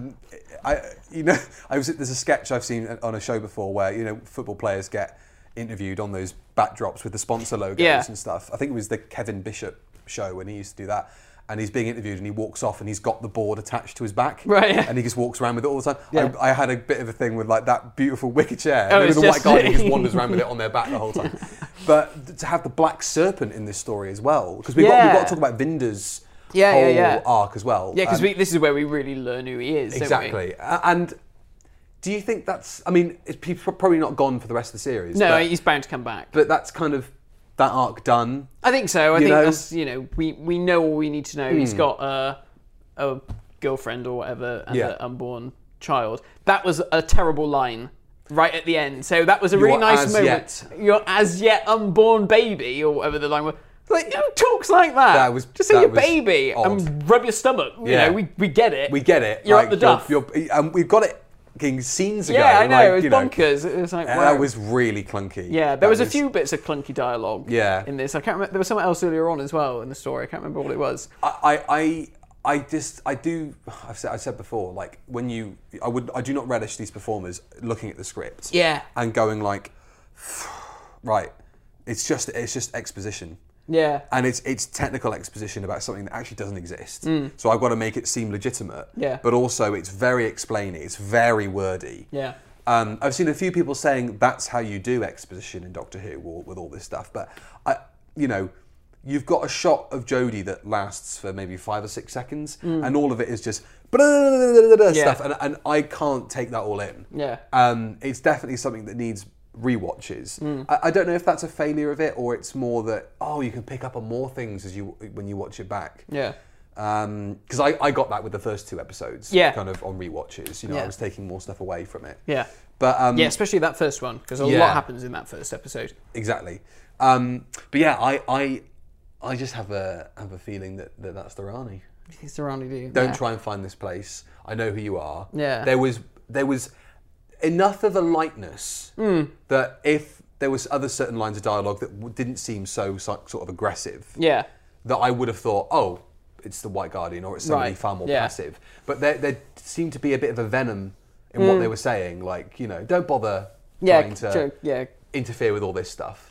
Speaker 4: there's a sketch I've seen on a show before where, you know, football players get interviewed on those backdrops with the sponsor logos and stuff. I think it was the Kevin Bishop show when he used to do that. and he's being interviewed, and he walks off, and he's got the board attached to his back,
Speaker 3: right? Yeah.
Speaker 4: And he just walks around with it all the time.
Speaker 3: Yeah.
Speaker 4: I had a bit of a thing with like that beautiful wicker chair, and the white guy just wanders around with it on their back the whole time. But to have the black serpent in this story as well, because we've got to talk about Vinder's whole arc as well.
Speaker 3: Yeah, because this is where we really learn who he is.
Speaker 4: Exactly, and. Do you think that's... I mean, he's probably not gone for the rest of the series.
Speaker 3: No, he's bound to come back.
Speaker 4: But that's kind of that arc done.
Speaker 3: I think so. I think that's, we know all we need to know. He's got a girlfriend or whatever and an unborn child. That was a terrible line right at the end. So that was a really nice moment. Your as yet unborn baby, or whatever the line was. Like, who talks like that? Just say your baby and rub your stomach. You know, we get it.
Speaker 4: We get it.
Speaker 3: You're up the duff.
Speaker 4: We've got it. Scenes ago.
Speaker 3: Yeah, I know. It was bonkers. It was like, wow.
Speaker 4: That was really clunky.
Speaker 3: Yeah, there was a few bits of clunky dialogue.
Speaker 4: Yeah.
Speaker 3: In this, I can't remember. There was something else earlier on as well in the story. I can't remember what it was.
Speaker 4: I've said before, like I do not relish these performers looking at the script.
Speaker 3: Yeah.
Speaker 4: And going like, right, it's just exposition.
Speaker 3: Yeah.
Speaker 4: And it's technical exposition about something that actually doesn't exist. So I've got to make it seem legitimate.
Speaker 3: Yeah.
Speaker 4: But also it's very explaining. It's very wordy.
Speaker 3: Yeah.
Speaker 4: I've seen a few people saying that's how you do exposition in Doctor Who with all this stuff. But you've got a shot of Jodie that lasts for maybe 5 or 6 seconds, and all of it is just stuff, and I can't take that all in.
Speaker 3: Yeah.
Speaker 4: It's definitely something that needs rewatches. I don't know if that's a failure of it, or it's more that you can pick up on more things when you watch it back.
Speaker 3: Yeah.
Speaker 4: Because I got that with the first 2 episodes.
Speaker 3: Yeah.
Speaker 4: Kind of on rewatches. I was taking more stuff away from it.
Speaker 3: Yeah.
Speaker 4: But
Speaker 3: especially that first one, because a lot happens in that first episode.
Speaker 4: Exactly. But yeah, I just have a feeling that's the Rani.
Speaker 3: It's the Rani, do you?
Speaker 4: Don't try and find this place. I know who you are.
Speaker 3: Yeah.
Speaker 4: There was enough of a lightness that if there was other certain lines of dialogue that didn't seem so sort of aggressive, that I would have thought, it's the White Guardian, or it's somebody far more passive. But there seemed to be a bit of a venom in what they were saying, like, don't bother trying to interfere with all this stuff.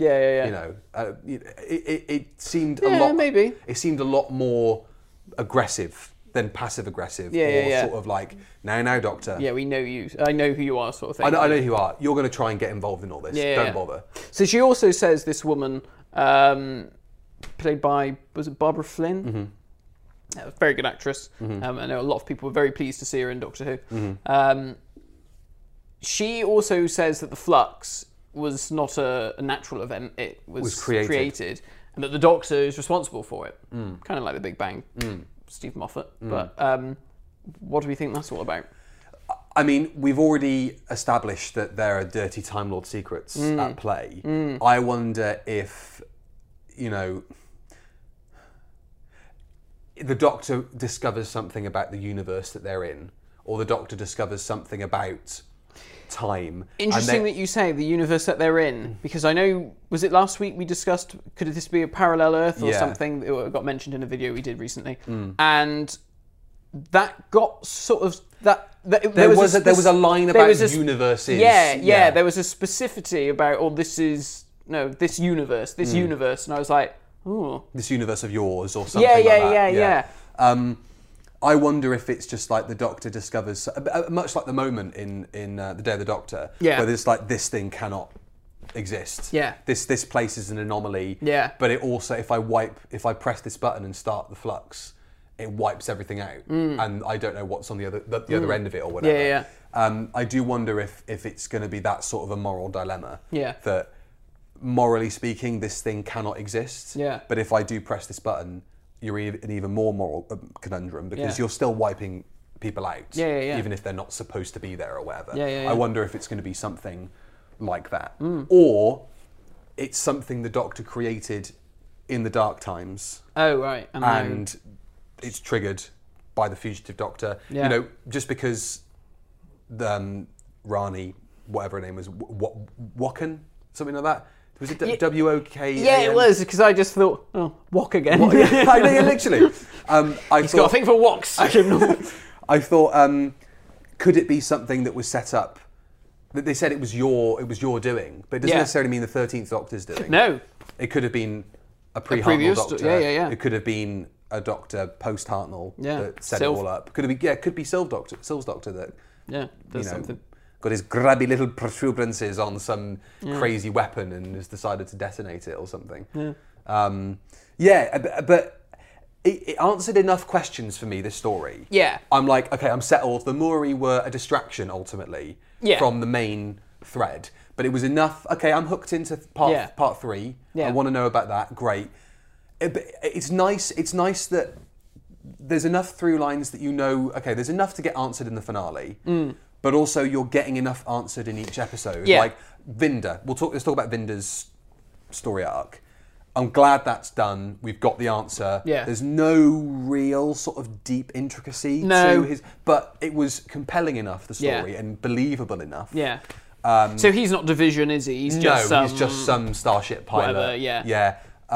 Speaker 4: It seemed a lot.
Speaker 3: Maybe
Speaker 4: it seemed a lot more aggressive than passive aggressive, sort of like now, Doctor.
Speaker 3: Yeah, we know you. I know who you are, sort of thing.
Speaker 4: I know who you are. You're going to try and get involved in all this. Don't bother.
Speaker 3: So she also says, this woman, played by, was it Barbara Flynn? Mm-hmm. Very good actress. Mm-hmm. I know a lot of people were very pleased to see her in Doctor Who. Mm-hmm. She also says that the flux was not a natural event. It was created, and that the Doctor is responsible for it. Kind of like the Big Bang. Steve Moffat. But what do we think that's all about?
Speaker 4: I mean, we've already established that there are dirty Time Lord secrets at play. I wonder if, the Doctor discovers something about the universe that they're in, or the Doctor discovers something about time.
Speaker 3: Interesting that you say the universe that they're in, because I know, was it last week we discussed, could this be a parallel Earth or something? It got mentioned in a video we did recently. And that got sort of... There was
Speaker 4: a line about universes.
Speaker 3: Yeah, there was a specificity about, this universe, and I was like, ooh.
Speaker 4: This universe of yours, or something like that.
Speaker 3: Yeah.
Speaker 4: I wonder if it's just like the Doctor discovers, much like the moment in The Day of the Doctor, where it's like, this thing cannot exist.
Speaker 3: Yeah.
Speaker 4: This place is an anomaly.
Speaker 3: Yeah.
Speaker 4: But it also, if I press this button and start the flux, it wipes everything out, and I don't know what's on the other end of it or whatever.
Speaker 3: Yeah.
Speaker 4: I do wonder if it's going to be that sort of a moral dilemma.
Speaker 3: Yeah.
Speaker 4: That morally speaking, this thing cannot exist.
Speaker 3: Yeah.
Speaker 4: But if I do press this button, you're an even more moral conundrum, because you're still wiping people out, even if they're not supposed to be there or whatever. I wonder if it's going to be something like that, or it's something the Doctor created in the Dark Times.
Speaker 3: Oh right,
Speaker 4: and it's triggered by the Fugitive Doctor.
Speaker 3: Yeah.
Speaker 4: Just because the Rani, whatever her name was, Wokan, something like that. Was it W-O-K?
Speaker 3: Yeah, it was, because I just thought, wok again.
Speaker 4: I know, literally.
Speaker 3: He's got a thing for woks.
Speaker 4: I thought, could it be something that was set up? That they said it was your doing, but it doesn't necessarily mean the 13th Doctor's doing.
Speaker 3: No.
Speaker 4: It could have been a pre-Hartnell Doctor.
Speaker 3: Yeah.
Speaker 4: It could have been a doctor post Hartnell that set it all up. Could be Syl's doctor that
Speaker 3: does something.
Speaker 4: Got his grabby little protuberances on some crazy weapon and has decided to detonate it or something. But it answered enough questions for me, this story.
Speaker 3: Yeah.
Speaker 4: I'm like, okay, I'm settled. The Moori were a distraction, ultimately, from the main thread. But it was enough. Okay, I'm hooked into part 3. I want to know about that. Great. It's nice. It's nice that there's enough through lines that okay, there's enough to get answered in the finale. But also you're getting enough answered in each episode.
Speaker 3: Yeah.
Speaker 4: Like Vinder. Let's talk about Vinder's story arc. I'm glad that's done. We've got the answer.
Speaker 3: Yeah.
Speaker 4: There's no real sort of deep intricacy to his, but it was compelling enough, the story, and believable enough.
Speaker 3: Yeah. So he's not Division, is he? He's just
Speaker 4: some Starship pilot.
Speaker 3: Whatever, yeah.
Speaker 4: Yeah.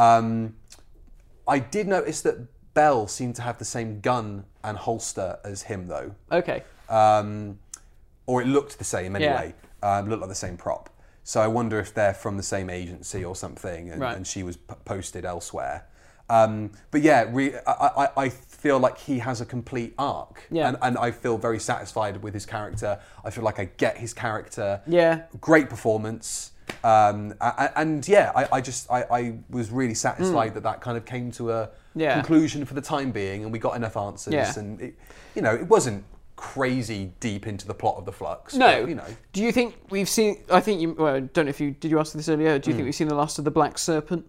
Speaker 4: I did notice that Bell seemed to have the same gun and holster as him, though.
Speaker 3: Okay.
Speaker 4: Or it looked the same anyway. Looked like the same prop. So I wonder if they're from the same agency or something, and she was posted elsewhere. But yeah, I feel like he has a complete arc, and I feel very satisfied with his character. I feel like I get his character.
Speaker 3: Yeah.
Speaker 4: Great performance. I was really satisfied that kind of came to a conclusion for the time being, and we got enough answers.
Speaker 3: Yeah.
Speaker 4: And it wasn't crazy deep into the plot of the Flux.
Speaker 3: No.
Speaker 4: But,
Speaker 3: Do you think we've seen? I think you. Well, I don't know if you did. You ask this earlier. Do you think we've seen the last of the Black Serpent?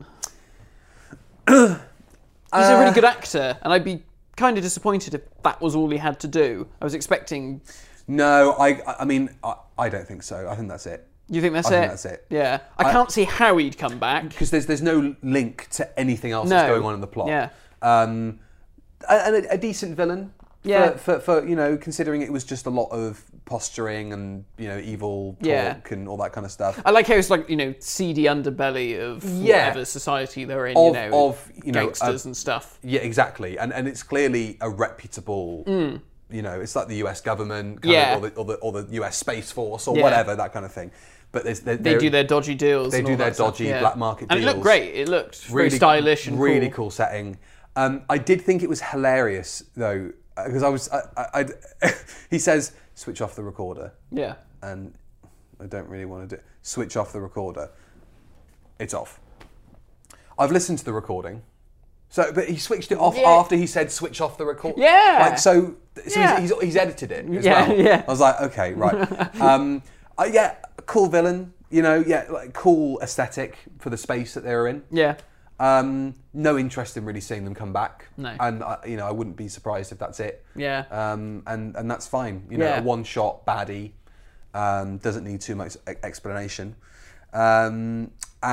Speaker 3: He's a really good actor, and I'd be kind of disappointed if that was all he had to do. I was expecting.
Speaker 4: No, I mean, I don't think so. I think that's it.
Speaker 3: You think that's
Speaker 4: I think that's it.
Speaker 3: Yeah. I can't see how he'd come back.
Speaker 4: Because there's no link to anything else that's going on in the plot.
Speaker 3: Yeah.
Speaker 4: And a decent villain.
Speaker 3: Yeah.
Speaker 4: For considering it was just a lot of posturing and, evil talk and all that kind of stuff.
Speaker 3: I like how it's like, seedy underbelly of whatever society they're in, gangsters and stuff.
Speaker 4: Yeah, exactly. And it's clearly a reputable, it's like the US government, or the US Space Force or whatever, that kind of thing. But
Speaker 3: they do their dodgy deals.
Speaker 4: They do their dodgy black market deals.
Speaker 3: And it looked great. It looked really very stylish and
Speaker 4: really cool setting. I did think it was hilarious though, because he says, switch off the recorder.
Speaker 3: Yeah.
Speaker 4: And I don't really want to switch off the recorder. It's off. I've listened to the recording. But he switched it off after he said switch off the recorder.
Speaker 3: Yeah.
Speaker 4: He's edited it as well.
Speaker 3: Yeah.
Speaker 4: I was like, okay, right. Cool villain. Cool aesthetic for the space that they were in.
Speaker 3: Yeah.
Speaker 4: No interest in really seeing them come back.
Speaker 3: No.
Speaker 4: And I wouldn't be surprised if that's it.
Speaker 3: Yeah.
Speaker 4: And that's fine. A one-shot baddie doesn't need too much explanation. And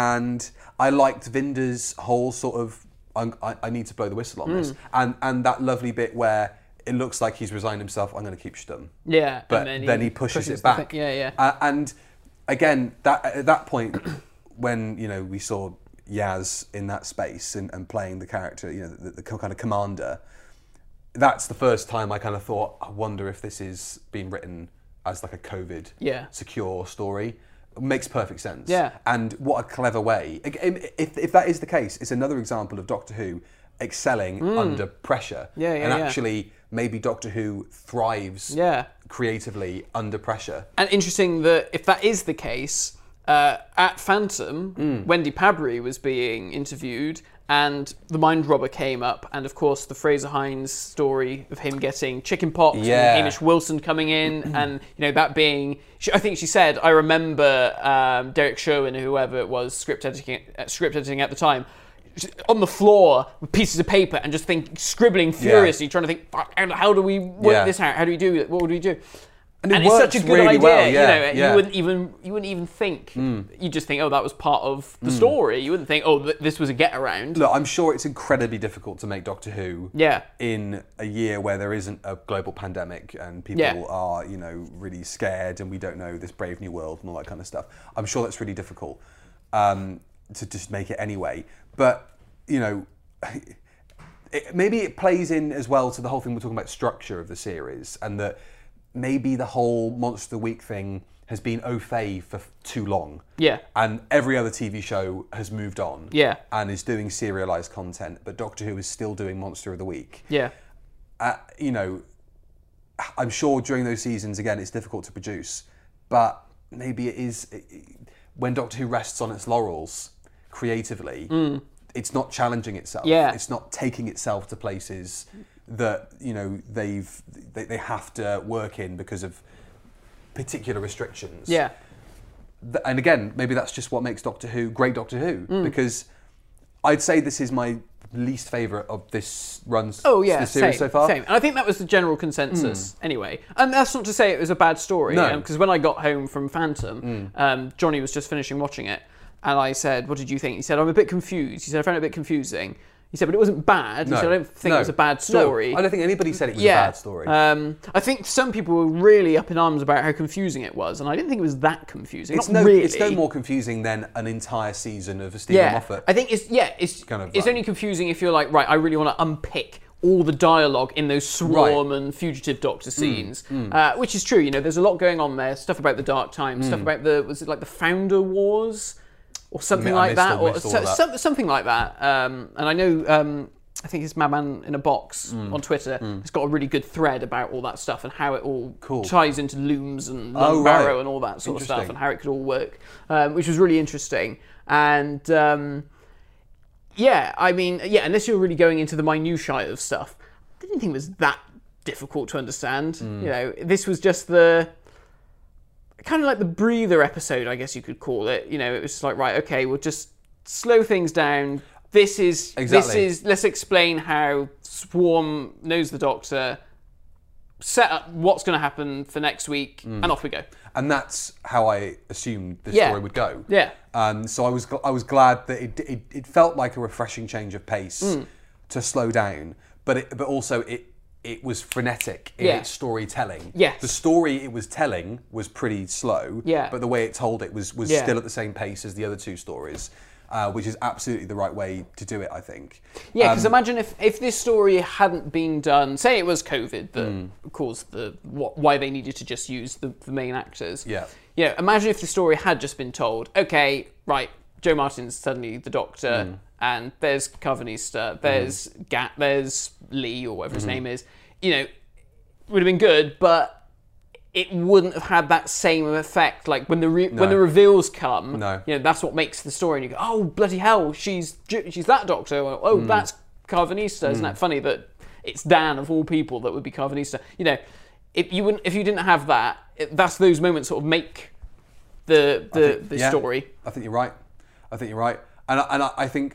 Speaker 4: I liked Vinder's whole sort of I need to blow the whistle on this, and that lovely bit where it looks like he's resigned himself. I'm going to keep Sturm.
Speaker 3: Yeah.
Speaker 4: But then he pushes it back. And again, at that point, when we saw Yaz in that space and playing the character, the kind of commander, that's the first time I kind of thought, I wonder if this is being written as like a COVID secure story. It makes perfect sense.
Speaker 3: Yeah.
Speaker 4: And what a clever way. If that is the case, it's another example of Doctor Who excelling under pressure. And actually maybe Doctor Who thrives creatively under pressure.
Speaker 3: And interesting that if that is the case, at Phantom, Wendy Pabry was being interviewed, and the Mind Robber came up, and of course the Fraser Hines story of him getting chickenpox, and Hamish Wilson coming in, and that being, I think she said, I remember Derek Sherwin, whoever it was, script editing at the time, on the floor with pieces of paper and just scribbling furiously, trying to think, how do we work this out? How do we do it? What would we do?
Speaker 4: And it's such a good really idea,
Speaker 3: you wouldn't even think. You just think, that was part of the story. You wouldn't think, this was a get around.
Speaker 4: Look, I'm sure it's incredibly difficult to make Doctor Who in a year where there isn't a global pandemic and people are, really scared and we don't know this brave new world and all that kind of stuff. I'm sure that's really difficult to just make it anyway. But, maybe it plays in as well to the whole thing we're talking about, structure of the series, and that maybe the whole Monster of the Week thing has been au fait for too long.
Speaker 3: Yeah.
Speaker 4: And every other TV show has moved on.
Speaker 3: Yeah.
Speaker 4: And is doing serialized content, but Doctor Who is still doing Monster of the Week.
Speaker 3: Yeah.
Speaker 4: You know, I'm sure during those seasons, again, it's difficult to produce, but maybe it is, when Doctor Who rests on its laurels creatively, it's not challenging itself.
Speaker 3: Yeah.
Speaker 4: It's not taking itself to places that, you know, they have to work in because of particular restrictions.
Speaker 3: Yeah.
Speaker 4: And again, maybe that's just what makes Doctor Who great Doctor Who, because I'd say this is my least favourite of this run's the series so far.
Speaker 3: Same. And I think that was the general consensus anyway. And that's not to say it was a bad story.
Speaker 4: No.
Speaker 3: Because when I got home from Phantom, Johnny was just finishing watching it, and I said, "What did you think?" He said, "I'm a bit confused." He said, "I found it a bit confusing." He said, but it wasn't bad. He said, I don't think it was a bad story.
Speaker 4: No, I don't think anybody said it was a bad story.
Speaker 3: I think some people were really up in arms about how confusing it was, and I didn't think it was that confusing.
Speaker 4: It's no more confusing than an entire season of Stephen Moffat.
Speaker 3: I think it's only confusing if you're like, right, I really want to unpick all the dialogue in those Swarm and Fugitive Doctor scenes, which is true. You know, there's a lot going on there. Stuff about the Dark Times, stuff about was it like the Founder Wars? Or something like that, or something like that. And I know, I think it's Madman in a Box on Twitter. It's got a really good thread about all that stuff and how it all ties into looms and lung barrow and all that sort of stuff, and how it could all work, which was really interesting. And unless you're really going into the minutiae of stuff, I didn't think it was that difficult to understand. You know, this was just kind of like the breather episode, I guess you could call it. You know, it was just like, right, okay, we'll just slow things down. This is, let's explain how Swarm knows the Doctor, set up what's going to happen for next week, and off we go.
Speaker 4: And that's how I assumed the story would go.
Speaker 3: Yeah.
Speaker 4: So I was glad that it felt like a refreshing change of pace to slow down, but also it was frenetic in its storytelling.
Speaker 3: Yes.
Speaker 4: The story it was telling was pretty slow, but the way it told it was still at the same pace as the other two stories, which is absolutely the right way to do it, I think.
Speaker 3: Yeah, because imagine if this story hadn't been done, say it was COVID that caused why they needed to just use the main actors.
Speaker 4: Yeah.
Speaker 3: You know, imagine if the story had just been told, okay, right, Joe Martin's suddenly the Doctor, and there's Karvanista, there's there's Lee, or whatever his name is. You know, it would have been good, but it wouldn't have had that same effect. Like when the reveals come, you know, that's what makes the story. And you go, oh bloody hell, she's that Doctor. Or, oh, that's Karvanista. Isn't that funny that it's Dan of all people that would be Karvanista? You know, if you didn't have that, that's those moments sort of make the story.
Speaker 4: I think you're right. And I think,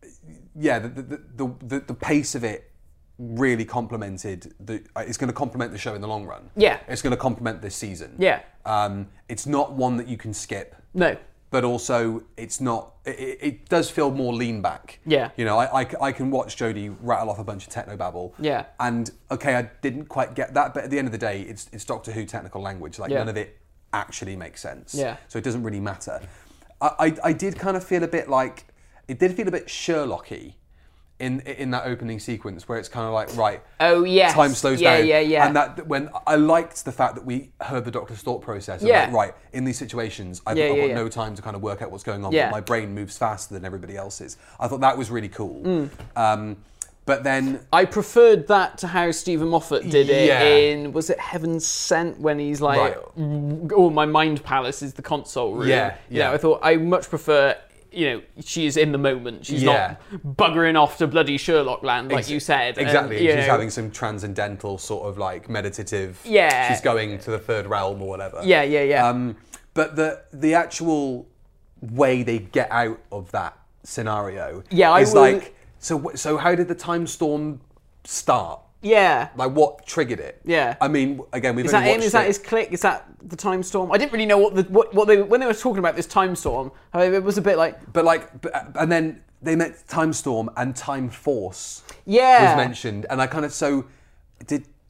Speaker 4: the pace of it really complemented it's going to complement the show in the long run.
Speaker 3: Yeah.
Speaker 4: It's going to complement this season.
Speaker 3: Yeah.
Speaker 4: It's not one that you can skip.
Speaker 3: No.
Speaker 4: But also, it's not. It does feel more lean back.
Speaker 3: Yeah.
Speaker 4: You know, I can watch Jodie rattle off a bunch of technobabble.
Speaker 3: Yeah.
Speaker 4: And okay, I didn't quite get that, but at the end of the day, it's Doctor Who technical language. Like none of it actually makes sense.
Speaker 3: Yeah.
Speaker 4: So it doesn't really matter. I did kind of feel a bit like it did feel a bit Sherlocky in that opening sequence where it's kind of like, right,
Speaker 3: oh yes,
Speaker 4: time slows down.
Speaker 3: Yeah.
Speaker 4: And that when I liked the fact that we heard the Doctor's thought process. Of like, right, in these situations, I've got no time to kind of work out what's going on, but my brain moves faster than everybody else's. I thought that was really cool. But then
Speaker 3: I preferred that to how Stephen Moffat did it in, was it Heaven Sent, when he's like, oh, my mind palace is the console room. Yeah. I thought I much prefer, you know, she is in the moment. She's not buggering off to bloody Sherlock land, like you said.
Speaker 4: Exactly. And, she's having some transcendental sort of like meditative. Yeah. She's going to the third realm or whatever.
Speaker 3: Yeah.
Speaker 4: But the actual way they get out of that scenario is like, so how did the time storm start?
Speaker 3: Yeah.
Speaker 4: Like, what triggered it?
Speaker 3: Yeah.
Speaker 4: I mean, again, we've
Speaker 3: only watched it. Is that his click? Is that the time storm? I didn't really know what they when they were talking about this time storm. It was a bit like.
Speaker 4: And then they met time storm and time force.
Speaker 3: Yeah.
Speaker 4: Was mentioned, and I kind of did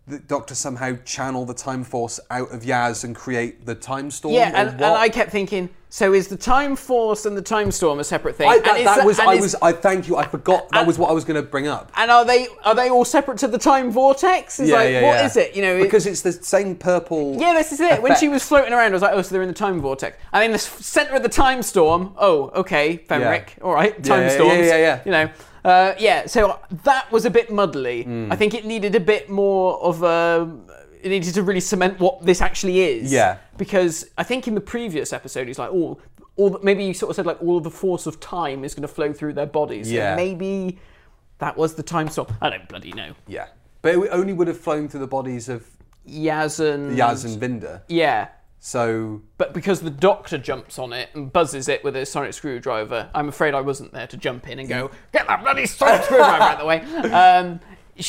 Speaker 4: the Doctor somehow channel the Time Force out of Yaz and create the Time Storm?
Speaker 3: Yeah, and I kept thinking, so is the Time Force and the Time Storm a separate thing?
Speaker 4: I thank you. I forgot that was what I was going to bring up.
Speaker 3: And are they all separate to the Time Vortex? What is it?
Speaker 4: Because it's the same purple.
Speaker 3: Yeah, this is it.
Speaker 4: Effect.
Speaker 3: When she was floating around, I was like, oh, so they're in the Time Vortex. And in the centre of the Time Storm, oh, okay, Fenric, all right, Time Storms. So that was a bit muddly. I think it needed a bit more of it needed to really cement what this actually is.
Speaker 4: Yeah.
Speaker 3: Because I think in the previous episode, he's like, maybe you sort of said like all of the force of time is going to flow through their bodies.
Speaker 4: Yeah.
Speaker 3: So maybe that was the Time Storm. I don't bloody know.
Speaker 4: Yeah. But it only would have flown through the bodies of
Speaker 3: Yaz and
Speaker 4: Vinder.
Speaker 3: Yeah.
Speaker 4: So...
Speaker 3: But because the Doctor jumps on it and buzzes it with a sonic screwdriver, I'm afraid I wasn't there to jump in and go, get that bloody sonic screwdriver out of the way.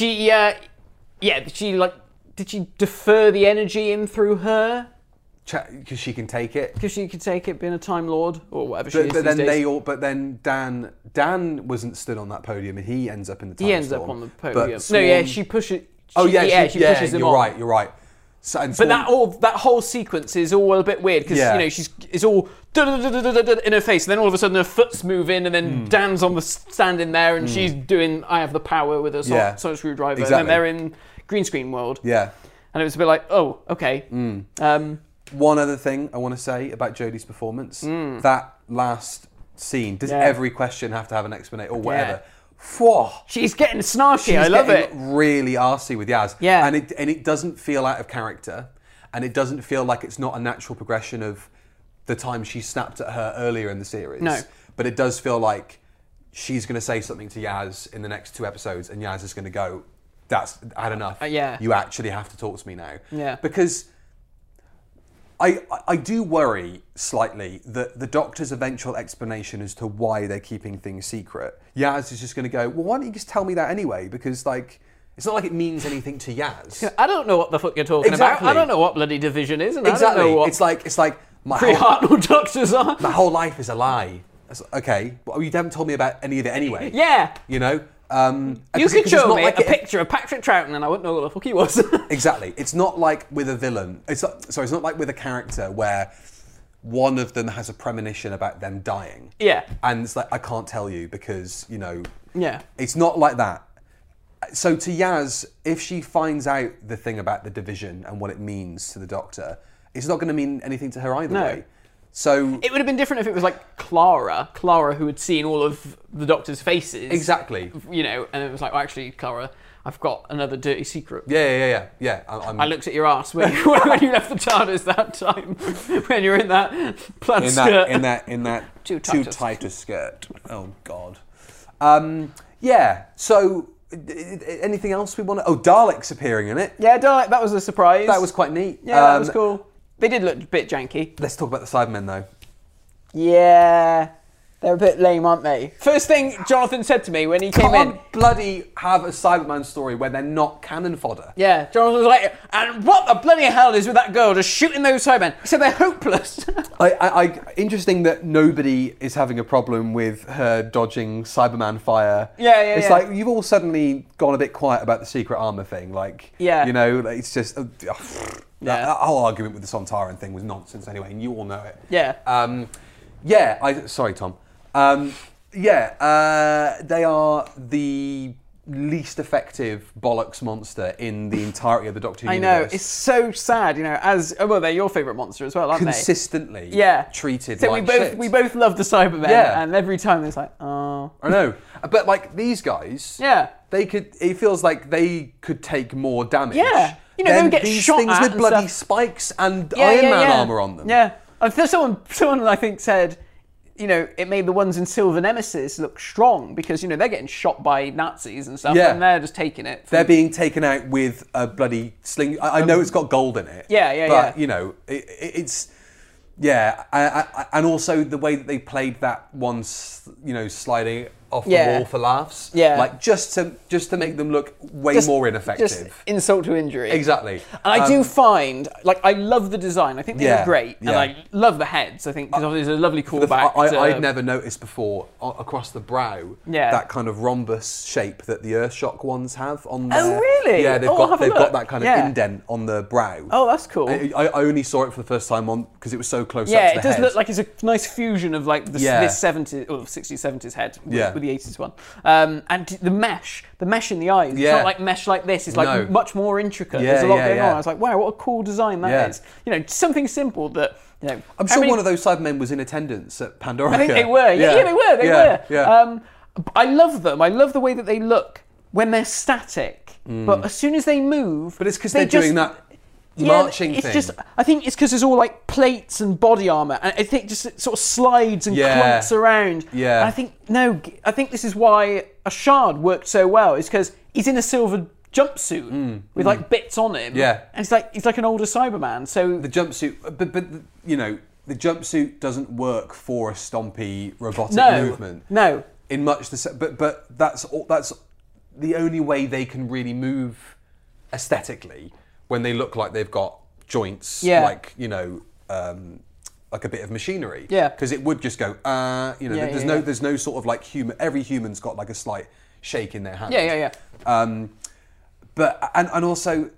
Speaker 3: Did she defer the energy in through her?
Speaker 4: Because she can take it.
Speaker 3: Because she could take it being a Time Lord or whatever she is
Speaker 4: but then
Speaker 3: these days.
Speaker 4: But then Dan wasn't stood on that podium and he ends up in the Time Storm.
Speaker 3: He ends up on the podium.
Speaker 4: Swarm,
Speaker 3: she pushes. She pushes him
Speaker 4: you're
Speaker 3: on.
Speaker 4: You're right. So,
Speaker 3: but that whole sequence is all a bit weird because it's all in her face, and then all of a sudden her foot's moving, and then Dan's on the standing there, and she's doing "I have the power" with a sonic screwdriver, and then they're in green screen world.
Speaker 4: Yeah,
Speaker 3: and it was a bit like, oh, okay.
Speaker 4: One other thing I want to say about Jodie's performance: that last scene. Does every question have to have an explanation or whatever?
Speaker 3: Yeah.
Speaker 4: Whoa.
Speaker 3: She's getting snarky. I love it.
Speaker 4: Really arsey with Yaz.
Speaker 3: Yeah.
Speaker 4: And it doesn't feel out of character, and it doesn't feel like it's not a natural progression of the time she snapped at her earlier in the series.
Speaker 3: No.
Speaker 4: But it does feel like she's going to say something to Yaz in the next 2 episodes, and Yaz is going to go, "That's had enough. You actually have to talk to me now."
Speaker 3: Yeah.
Speaker 4: Because I do worry slightly that the Doctor's eventual explanation as to why they're keeping things secret, Yaz is just going to go, well, why don't you just tell me that anyway? Because, like, it's not like it means anything to Yaz.
Speaker 3: I don't know what the fuck you're talking about. I don't know what bloody division is, and I don't know what
Speaker 4: it's like my
Speaker 3: pre-Hartnell Doctors are.
Speaker 4: My whole life is a lie. Okay, well, you haven't told me about any of it anyway.
Speaker 3: Yeah.
Speaker 4: You know?
Speaker 3: You could show me a picture of Patrick Troughton and I wouldn't know what the fuck he was.
Speaker 4: Exactly. It's not like with a villain. It's not like with a character where one of them has a premonition about them dying.
Speaker 3: Yeah.
Speaker 4: And it's like, I can't tell you because,
Speaker 3: Yeah.
Speaker 4: It's not like that. So to Yaz, if she finds out the thing about the division and what it means to the Doctor, it's not going to mean anything to her either way. So
Speaker 3: it would have been different if it was like Clara who had seen all of the Doctor's faces.
Speaker 4: Exactly.
Speaker 3: And it was like, well, actually, Clara, I've got another dirty secret.
Speaker 4: Yeah.
Speaker 3: I looked at your ass when you left the TARDIS that time, when you were in that plaid skirt.
Speaker 4: In that too tight a skirt. Oh, God. So anything else we want to... Oh, Daleks appearing in it.
Speaker 3: Yeah, Dalek, that was a surprise.
Speaker 4: That was quite neat.
Speaker 3: Yeah, that was cool. They did look a bit janky.
Speaker 4: Let's talk about the Cybermen, though.
Speaker 3: Yeah, they're a bit lame, aren't they? First thing Jonathan said to me when he came in...
Speaker 4: bloody have a Cyberman story where they're not cannon fodder.
Speaker 3: Yeah, Jonathan was like, and what the bloody hell is with that girl just shooting those Cybermen? He said they're hopeless.
Speaker 4: Interesting that nobody is having a problem with her dodging Cyberman fire.
Speaker 3: It's
Speaker 4: like, you've all suddenly gone a bit quiet about the secret armour thing. It's just... That whole argument with the Sontaran thing was nonsense anyway, and you all know it. Sorry, Tom. They are the least effective bollocks monster in the entirety of the Doctor Who universe.
Speaker 3: I know, it's so sad, they're your favourite monster as well, aren't
Speaker 4: Consistently treated
Speaker 3: so
Speaker 4: like shit.
Speaker 3: We both love the Cybermen, and every time it's like, oh.
Speaker 4: I know, but like these guys, it feels like they could take more damage.
Speaker 3: Yeah. They would get
Speaker 4: these
Speaker 3: shot
Speaker 4: things
Speaker 3: at
Speaker 4: with
Speaker 3: and
Speaker 4: bloody
Speaker 3: stuff.
Speaker 4: spikes and Iron Man armour on them.
Speaker 3: Yeah. Someone I think said, it made the ones in Silver Nemesis look strong because, they're getting shot by Nazis and stuff and they're just taking it.
Speaker 4: They're being taken out with a bloody sling. I know it's got gold in it. But, it's... Yeah, and also the way that they played that one, sliding off the wall for laughs.
Speaker 3: Yeah.
Speaker 4: Like just to make them look way more ineffective.
Speaker 3: Just insult to injury.
Speaker 4: Exactly.
Speaker 3: And I do find, like, I love the design. I think they look great.
Speaker 4: Yeah.
Speaker 3: And I love the heads. I think because it's a lovely callback.
Speaker 4: I'd never noticed before across the brow that kind of rhombus shape that the Earthshock ones have on their...
Speaker 3: Oh, really?
Speaker 4: Yeah, they've got that kind of indent on the brow.
Speaker 3: Oh, that's cool.
Speaker 4: I only saw it for the first time because it was so close up to
Speaker 3: Yeah,
Speaker 4: the
Speaker 3: it does
Speaker 4: head.
Speaker 3: look like it's a nice fusion of like this 70s or 60s, 70s head with the 80s one. And the mesh in the eyes, it's not like mesh like this, it's like much more intricate. There's a lot going on. I was like, wow, what a cool design that is. You know, something simple that, you know...
Speaker 4: I'm sure one of those Cybermen was in attendance at Pandora.
Speaker 3: I think they were. Yeah, they were. Yeah. I love them. I love the way that they look when they're static. But as soon as they move...
Speaker 4: But it's because they're doing that... marching thing.
Speaker 3: I think it's because there's all like plates and body armor, and I think it just sort of slides and clumps around.
Speaker 4: Yeah.
Speaker 3: And I think this is why a Shard worked so well. Is because he's in a silver jumpsuit with like bits on him.
Speaker 4: Yeah.
Speaker 3: And he's like an older Cyberman. So
Speaker 4: the jumpsuit, but you know, the jumpsuit doesn't work for a stompy robotic movement.
Speaker 3: No.
Speaker 4: In much the same, but that's the only way they can really move aesthetically. When they look like they've got joints, like, you know, like a bit of machinery. Yeah. Because it would just go, you know, there's no sort of like every human's got like a slight shake in their hand.
Speaker 3: Yeah.
Speaker 4: But, and also,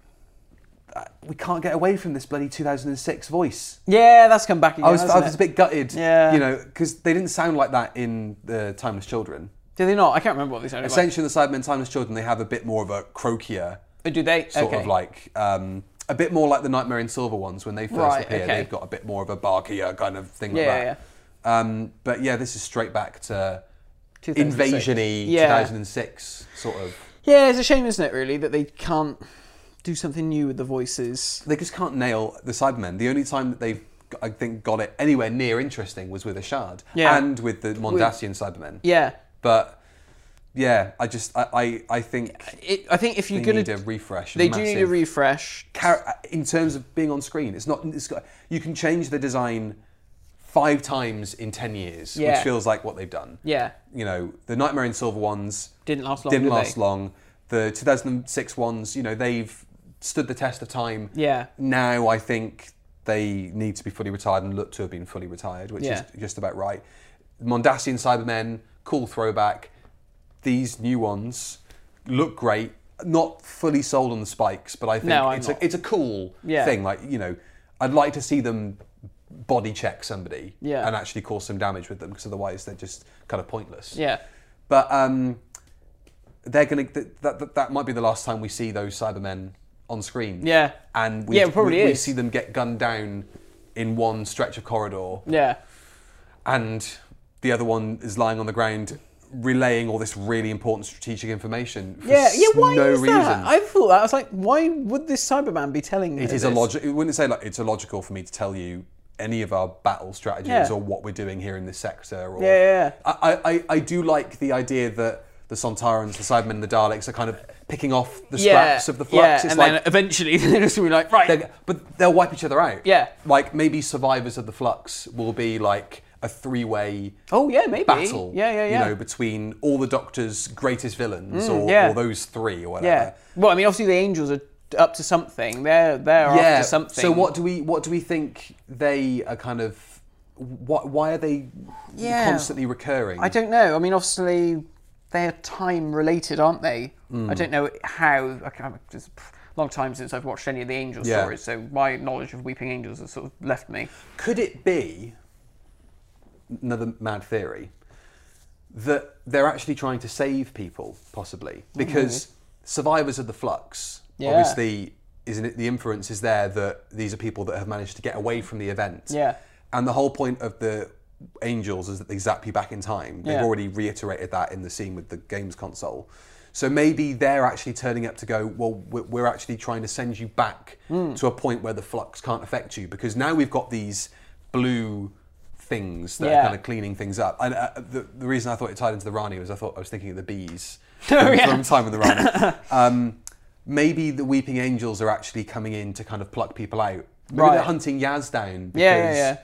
Speaker 4: we can't get away from this bloody 2006 voice.
Speaker 3: Yeah, that's come back again.
Speaker 4: I was a bit gutted, you know, because they didn't sound like that in the Timeless Children.
Speaker 3: Did they not? I can't remember what they sounded like.
Speaker 4: Essentially, in the Cybermen Timeless Children, they have a bit more of a croakier.
Speaker 3: Do they?
Speaker 4: Sort of like, a bit more like the Nightmare in Silver ones when they first appear. They've got a bit more of a barkier kind of thing like that. Yeah. But yeah, this is straight back to Invasion-y 2006 sort of.
Speaker 3: Yeah, it's a shame, isn't it, really, that they can't do something new with the voices.
Speaker 4: They just can't nail the Cybermen. The only time that they've, I think, got it anywhere near interesting was with Ashard and with the Mondasian Cybermen.
Speaker 3: Yeah.
Speaker 4: But yeah, I think
Speaker 3: if you're
Speaker 4: going to need a refresh.
Speaker 3: They do need a refresh
Speaker 4: in terms of being on screen. You can change the design 5 times in 10 years, which feels like what they've done. Yeah. You know, the Nightmare in Silver ones
Speaker 3: didn't last long.
Speaker 4: The 2006 ones, you know, they've stood the test of time.
Speaker 3: Yeah.
Speaker 4: Now I think they need to be fully retired and look to have been fully retired, which is just about right. Mondasian Cybermen, cool throwback. These new ones look great. Not fully sold on the spikes, but I think it's a cool thing. Like, you know, I'd like to see them body check somebody and actually cause some damage with them, because otherwise they're just kind of pointless.
Speaker 3: Yeah.
Speaker 4: But they're gonna that might be the last time we see those Cybermen on screen.
Speaker 3: Yeah.
Speaker 4: And we see them get gunned down in one stretch of corridor.
Speaker 3: Yeah.
Speaker 4: And the other one is lying on the ground, relaying all this really important strategic information for
Speaker 3: why
Speaker 4: no
Speaker 3: is
Speaker 4: reason.
Speaker 3: That? I thought that. I was like, why would this Cyberman be telling me this?
Speaker 4: It wouldn't say like it's illogical for me to tell you any of our battle strategies or what we're doing here in this sector. Or, I do like the idea that the Sontarans, the Cybermen and the Daleks are kind of picking off the scraps of the Flux.
Speaker 3: Yeah, it's and like, then eventually they're just going to be like, right.
Speaker 4: But they'll wipe each other out.
Speaker 3: Yeah.
Speaker 4: Like maybe survivors of the Flux will be like a 3-way battle.
Speaker 3: Yeah.
Speaker 4: You know, between all the Doctor's greatest villains or those 3 or whatever. Yeah.
Speaker 3: Well, I mean, obviously the Angels are up to something. They're up to something.
Speaker 4: So what do we think they are kind of? Why are they constantly recurring?
Speaker 3: I don't know. I mean, obviously they're time related, aren't they? I don't know how. It's a long time since I've watched any of the Angel stories, so my knowledge of Weeping Angels has sort of left me.
Speaker 4: Could it be, another mad theory, that they're actually trying to save people, possibly? Because survivors of the Flux, obviously, the inference is there that these are people that have managed to get away from the event.
Speaker 3: Yeah.
Speaker 4: And the whole point of the Angels is that they zap you back in time. They've already reiterated that in the scene with the games console. So maybe they're actually turning up to go, well, we're actually trying to send you back to a point where the Flux can't affect you, because now we've got these blue things that are kind of cleaning things up. And the reason I thought it tied into the Rani was I was thinking of the bees from Time with the Rani. Maybe the Weeping Angels are actually coming in to kind of pluck people out. Maybe they're hunting Yaz down because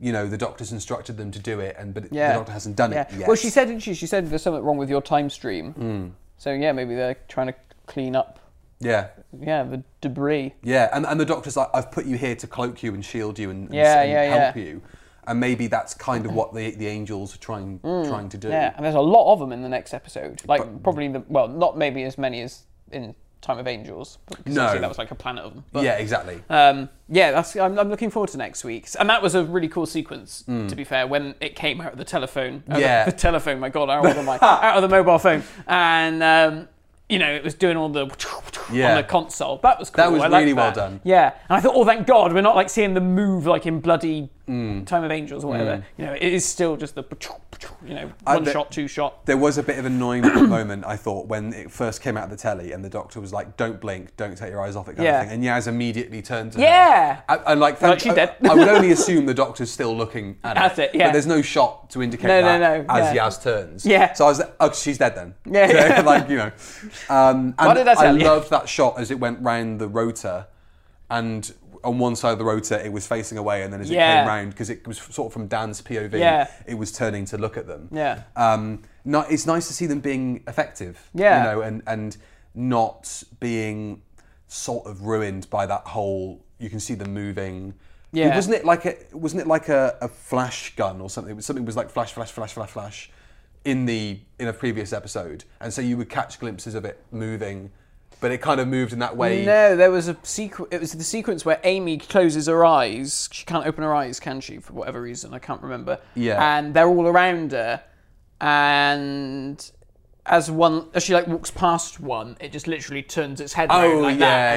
Speaker 4: the doctor's instructed them to do it, but the doctor hasn't done it yet.
Speaker 3: Well, she said, didn't she? She said there's something wrong with your time stream. So maybe they're trying to clean up. Yeah, the debris.
Speaker 4: Yeah, and the doctor's like, I've put you here to cloak you and shield you and help you. And maybe that's kind of what the angels are trying to do.
Speaker 3: Yeah, and there's a lot of them in the next episode. Probably not maybe as many as in Time of Angels. Because that was like a planet of them. But,
Speaker 4: yeah, exactly.
Speaker 3: I'm looking forward to next week's. And that was a really cool sequence, to be fair, when it came out of the telephone. The telephone, my God, out of the mobile phone. And... it was doing all the on the console. That was cool.
Speaker 4: That was really well done.
Speaker 3: Yeah, and I thought, oh, thank God, we're not like seeing them move like in bloody Time of Angels or whatever. It is still just the one shot, two shot.
Speaker 4: There was a bit of an annoying moment, I thought, when it first came out of the telly and the doctor was like, "Don't blink, don't take your eyes off it," kind of thing. And Yaz immediately turned to her. And
Speaker 3: she's dead.
Speaker 4: I would only assume the doctor's still looking at it. But there's no shot to indicate that as Yaz turns. Yeah. So I was like, oh, she's dead then.
Speaker 3: Yeah.
Speaker 4: And I loved that shot as it went round the rotor, and on one side of the rotor it was facing away, and then as it came round, because it was sort of from Dan's POV, it was turning to look at them. Yeah. It's nice to see them being effective. Yeah. And not being sort of ruined by that whole. You can see them moving. Yeah. Wasn't it like a flash gun or something? Something was like flash, flash, flash, flash, flash. In a previous episode, and so you would catch glimpses of it moving, but it kind of moved in that way.
Speaker 3: No, there was a sequence. It was the sequence where Amy closes her eyes. She can't open her eyes, can she? For whatever reason, I can't remember. Yeah. And they're all around her, and as she walks past one, it just literally turns its head around like that.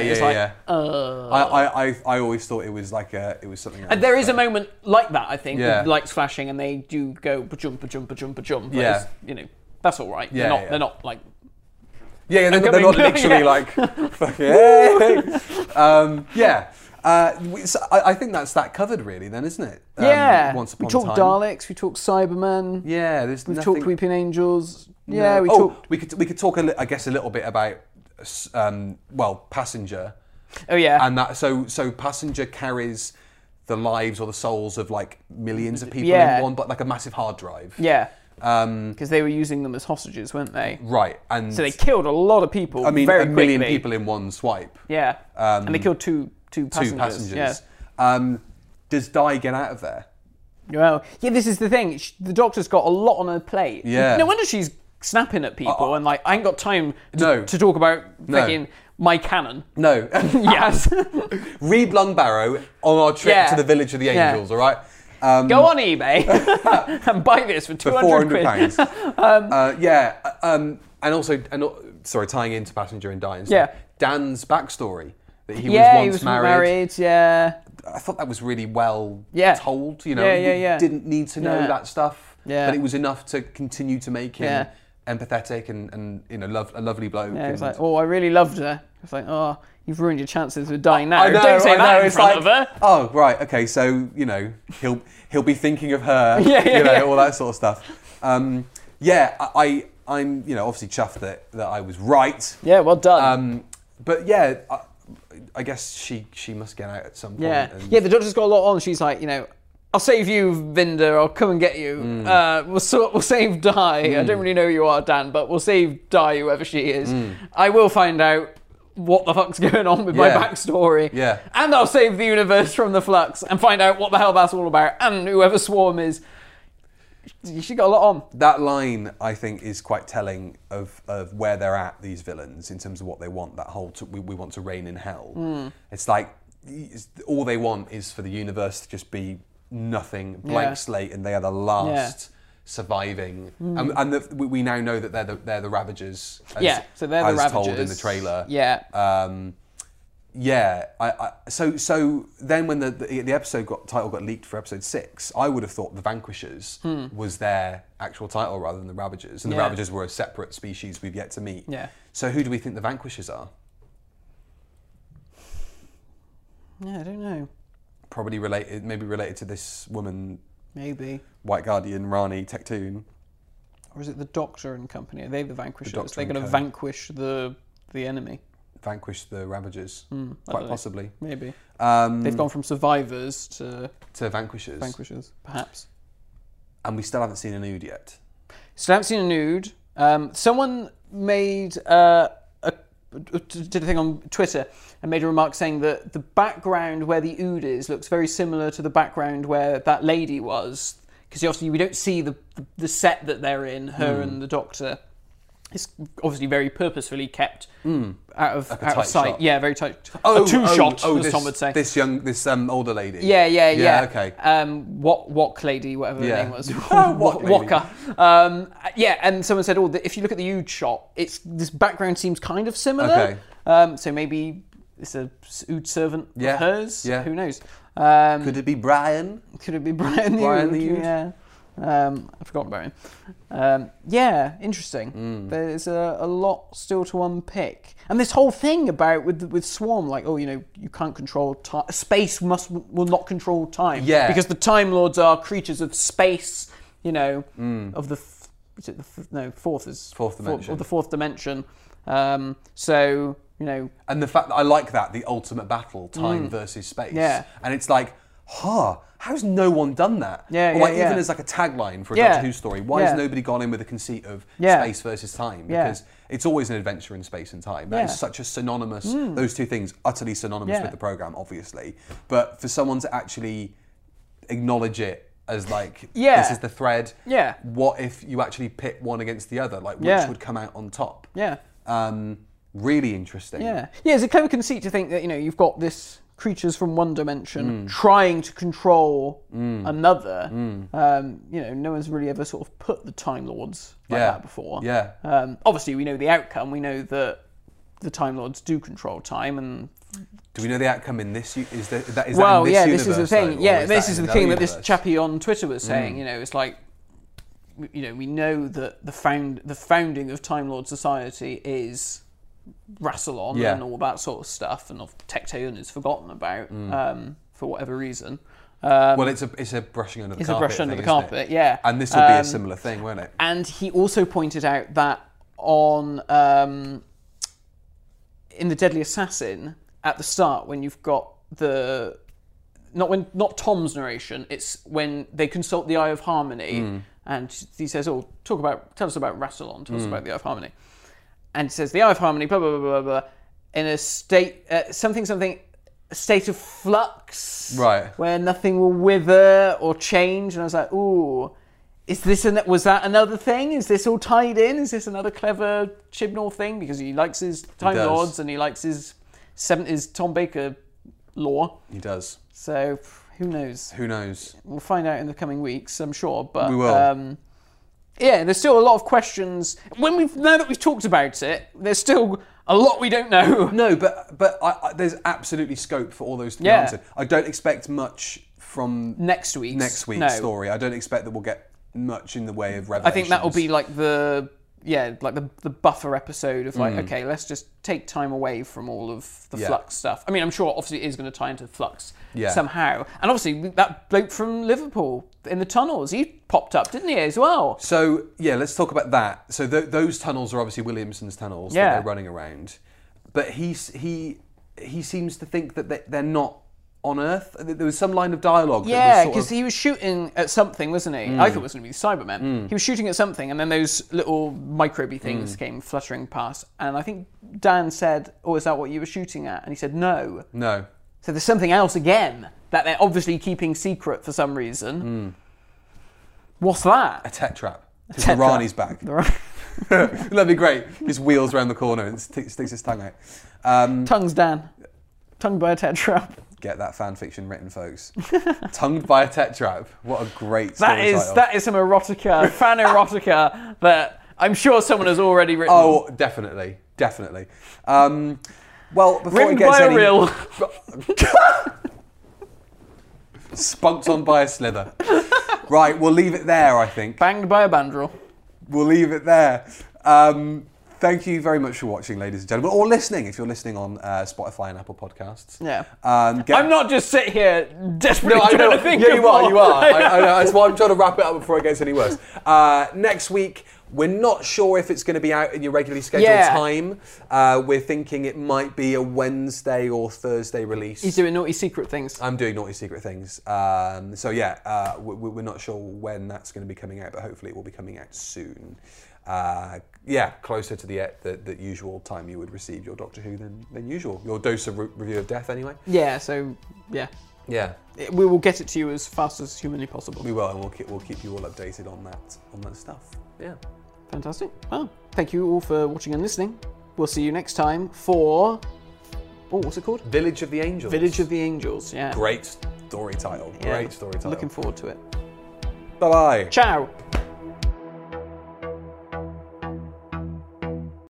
Speaker 4: I always thought it was something else.
Speaker 3: And there is a moment like that, I think, with lights flashing, and they do go pa-jump, pa-jump, pa-jump, pa-jump. Yeah. That's all right. Yeah, they're not like...
Speaker 4: Yeah, they're not literally like... Fucking... I think that's that covered, really, then, isn't it?
Speaker 3: Once upon a time. We talked Daleks, we talked Cybermen.
Speaker 4: Yeah,
Speaker 3: we've talked Weeping Angels.
Speaker 4: Yeah, we could talk I guess a little bit about Passenger.
Speaker 3: Oh yeah.
Speaker 4: And that so Passenger carries the lives or the souls of like millions of people in one, but like a massive hard drive.
Speaker 3: Yeah. Because they were using them as hostages, weren't they?
Speaker 4: Right. And
Speaker 3: so they killed a lot of people.
Speaker 4: I mean,
Speaker 3: very
Speaker 4: a million
Speaker 3: quickly.
Speaker 4: people in one swipe.
Speaker 3: Yeah. And they killed two passengers.
Speaker 4: Two passengers. Yeah. Does Di get out of there?
Speaker 3: Well, this is the thing. The Doctor's got a lot on her plate. Yeah. No wonder she's snapping at people and like, I ain't got time to talk about fucking my canon.
Speaker 4: No.
Speaker 3: Yes.
Speaker 4: Read Lungbarrow on our trip to the Village of the Angels, all right?
Speaker 3: Go on eBay and buy this for 200
Speaker 4: £400. And also, tying into Passenger and Di and stuff, Dan's backstory, that he was once married.
Speaker 3: Yeah.
Speaker 4: I thought that was really well told. We didn't need to know that stuff, but it was enough to continue to make him empathetic and a lovely bloke.
Speaker 3: Yeah, it's like, I really loved her. It's like, you've ruined your chances of dying now. Don't say that in front of her.
Speaker 4: Oh, right, okay, so, he'll be thinking of her, all that sort of stuff. I'm obviously chuffed that I was right.
Speaker 3: Yeah, well done.
Speaker 4: But yeah, I guess she must get out at some point.
Speaker 3: Yeah, the Doctor's got a lot on. She's like, I'll save you, Vinder. I'll come and get you. We'll save Di. I don't really know who you are, Dan, but we'll save Di, whoever she is. I will find out what the fuck's going on with my backstory. Yeah. And I'll save the universe from the flux and find out what the hell that's all about. And whoever Swarm is. She got a lot on.
Speaker 4: That line, I think, is quite telling of where they're at, these villains, in terms of what they want. That whole, we want to reign in hell. It's like, all they want is for the universe to just be nothing, blank slate, and they are the last surviving. And we now know that they're the Ravagers.
Speaker 3: So they're the Ravagers.
Speaker 4: As told in the trailer. So then when the episode title got leaked for episode 6, I would have thought the Vanquishers was their actual title rather than the Ravagers. And the Ravagers were a separate species we've yet to meet. Yeah. So who do we think the Vanquishers are?
Speaker 3: Yeah, I don't know.
Speaker 4: Probably related to this woman.
Speaker 3: Maybe.
Speaker 4: White Guardian, Rani, Tectoon.
Speaker 3: Or is it the Doctor and company? Are they the Vanquishers? They're going to vanquish the enemy.
Speaker 4: vanquish the Ravagers. Quite possibly.
Speaker 3: Maybe. They've gone from survivors to
Speaker 4: vanquishers.
Speaker 3: Vanquishers, perhaps.
Speaker 4: And we still haven't seen a nude yet.
Speaker 3: Still haven't seen a nude. Someone did a thing on Twitter and made a remark saying that the background where the Ood is looks very similar to the background where that lady was, because obviously we don't see the set that they're in, her and the Doctor. It's obviously very purposefully kept out of sight.
Speaker 4: Shot.
Speaker 3: Yeah, very tight. A two-shot, as Tom would say.
Speaker 4: This older lady.
Speaker 3: Yeah.
Speaker 4: Okay.
Speaker 3: Wok lady, whatever her name was.
Speaker 4: Wokka.
Speaker 3: And someone said, if you look at the Ood shot, this background seems kind of similar.
Speaker 4: Okay.
Speaker 3: So maybe it's a Ood servant of hers.
Speaker 4: Yeah.
Speaker 3: Who knows?
Speaker 4: Could it be Brian?
Speaker 3: Could it be Brian the Ood? Yeah. I forgot about him. Interesting. There's a lot still to unpick, and this whole thing about with Swarm, like, you can't control time. Space will not control time.
Speaker 4: Yeah,
Speaker 3: because the Time Lords are creatures of space. Of the fourth dimension. Of the fourth dimension. And
Speaker 4: the fact that I like that, the ultimate battle, time versus space.
Speaker 3: Yeah,
Speaker 4: and it's like, how's no one done that? Even as like a tagline for a Doctor Who story, why has nobody gone in with a conceit of space versus time? Because it's always an adventure in space and time. That is such a synonymous, those two things, utterly synonymous with the programme, obviously. But for someone to actually acknowledge it as like, this is the thread, what if you actually pit one against the other? Like, which would come out on top?
Speaker 3: Yeah.
Speaker 4: Really interesting.
Speaker 3: Yeah, it's a clever conceit to think that, you've got this creatures from one dimension trying to control another. No one's really ever sort of put the Time Lords like that before.
Speaker 4: Yeah.
Speaker 3: Obviously, we know the outcome. We know that the Time Lords do control time, and
Speaker 4: do we know the outcome in this? Is that in this
Speaker 3: universe,
Speaker 4: this
Speaker 3: is the thing.
Speaker 4: Though,
Speaker 3: this is the thing
Speaker 4: universe?
Speaker 3: That this chappie on Twitter was saying. It's like, we know that the founding of Time Lord Society is Rassilon and all that sort of stuff, and Tecteun is forgotten about for whatever reason.
Speaker 4: It's a brushing under the carpet.
Speaker 3: It's a brush under the carpet, yeah.
Speaker 4: And this will be a similar thing, won't it?
Speaker 3: And he also pointed out that on in the Deadly Assassin at the start, when you've got not Tom's narration, it's when they consult the Eye of Harmony, and he says, tell us about Rassilon, tell us about the Eye of Harmony. And it says, the Eye of Harmony, blah, blah, blah, blah, blah, in a state, a state of flux.
Speaker 4: Right.
Speaker 3: Where nothing will wither or change. And I was like, was that another thing? Is this all tied in? Is this another clever Chibnall thing? Because he likes his Time Lords and he likes his Tom Baker lore.
Speaker 4: He does.
Speaker 3: So, who knows?
Speaker 4: Who knows?
Speaker 3: We'll find out in the coming weeks, I'm sure. But
Speaker 4: we will.
Speaker 3: There's still a lot of questions. Now that we've talked about it, there's still a lot we don't know.
Speaker 4: No, but there's absolutely scope for all those to be answered. I don't expect much from next week's story. I don't expect that we'll get much in the way of revelations.
Speaker 3: I think that will be like the buffer episode of okay, let's just take time away from all of the Flux stuff. I mean, I'm sure obviously it is going to tie into Flux somehow. And obviously that bloke from Liverpool in the tunnels, he popped up, didn't he, as well?
Speaker 4: So, let's talk about that. So those tunnels are obviously Williamson's tunnels that they're running around. But he seems to think that they're not on Earth. There was some line of dialogue.
Speaker 3: Yeah, because he was shooting at something, wasn't he? I thought it was going to be the Cybermen. He was shooting at something, and then those little microby things came fluttering past. And I think Dan said, is that what you were shooting at? And he said, no.
Speaker 4: No.
Speaker 3: So there's something else again that they're obviously keeping secret for some reason. What's that?
Speaker 4: A Tetrap. Because the Rani's back. That'd be great. Just wheels around the corner and sticks his tongue out.
Speaker 3: Tongues Dan. Tongued by a Tetrap.
Speaker 4: Get that fan fiction written, folks. Tongued by a Tetrap. What a great story title.
Speaker 3: That is some erotica, fan erotica that I'm sure someone has already written.
Speaker 4: Oh, definitely. Well, before
Speaker 3: it gets any... Rill.
Speaker 4: Spunked on by a slither. Right, we'll leave it there, I think.
Speaker 3: Banged by a bandrel.
Speaker 4: We'll leave it there. Thank you very much for watching, ladies and gentlemen, or listening, if you're listening on Spotify and Apple Podcasts.
Speaker 3: Yeah. I'm not just sitting here desperately trying to think
Speaker 4: of you are. I know. That's why I'm trying to wrap it up before it gets any worse. Next week, We're not sure if it's going to be out in your regularly scheduled time. We're thinking it might be a Wednesday or Thursday release.
Speaker 3: He's doing Naughty Secret Things.
Speaker 4: I'm doing Naughty Secret Things. We're not sure when that's going to be coming out, but hopefully it will be coming out soon. Closer to the usual time you would receive your Doctor Who than usual. Your dose of review of Death, anyway.
Speaker 3: Yeah.
Speaker 4: Yeah.
Speaker 3: We will get it to you as fast as humanly possible.
Speaker 4: We will, and we'll keep you all updated on that stuff. Yeah.
Speaker 3: Fantastic. Well, thank you all for watching and listening. We'll see you next time for... what's it called?
Speaker 4: Village of the Angels.
Speaker 3: Village of the Angels, yeah.
Speaker 4: Great story title.
Speaker 3: Looking forward to it.
Speaker 4: Bye-bye.
Speaker 3: Ciao.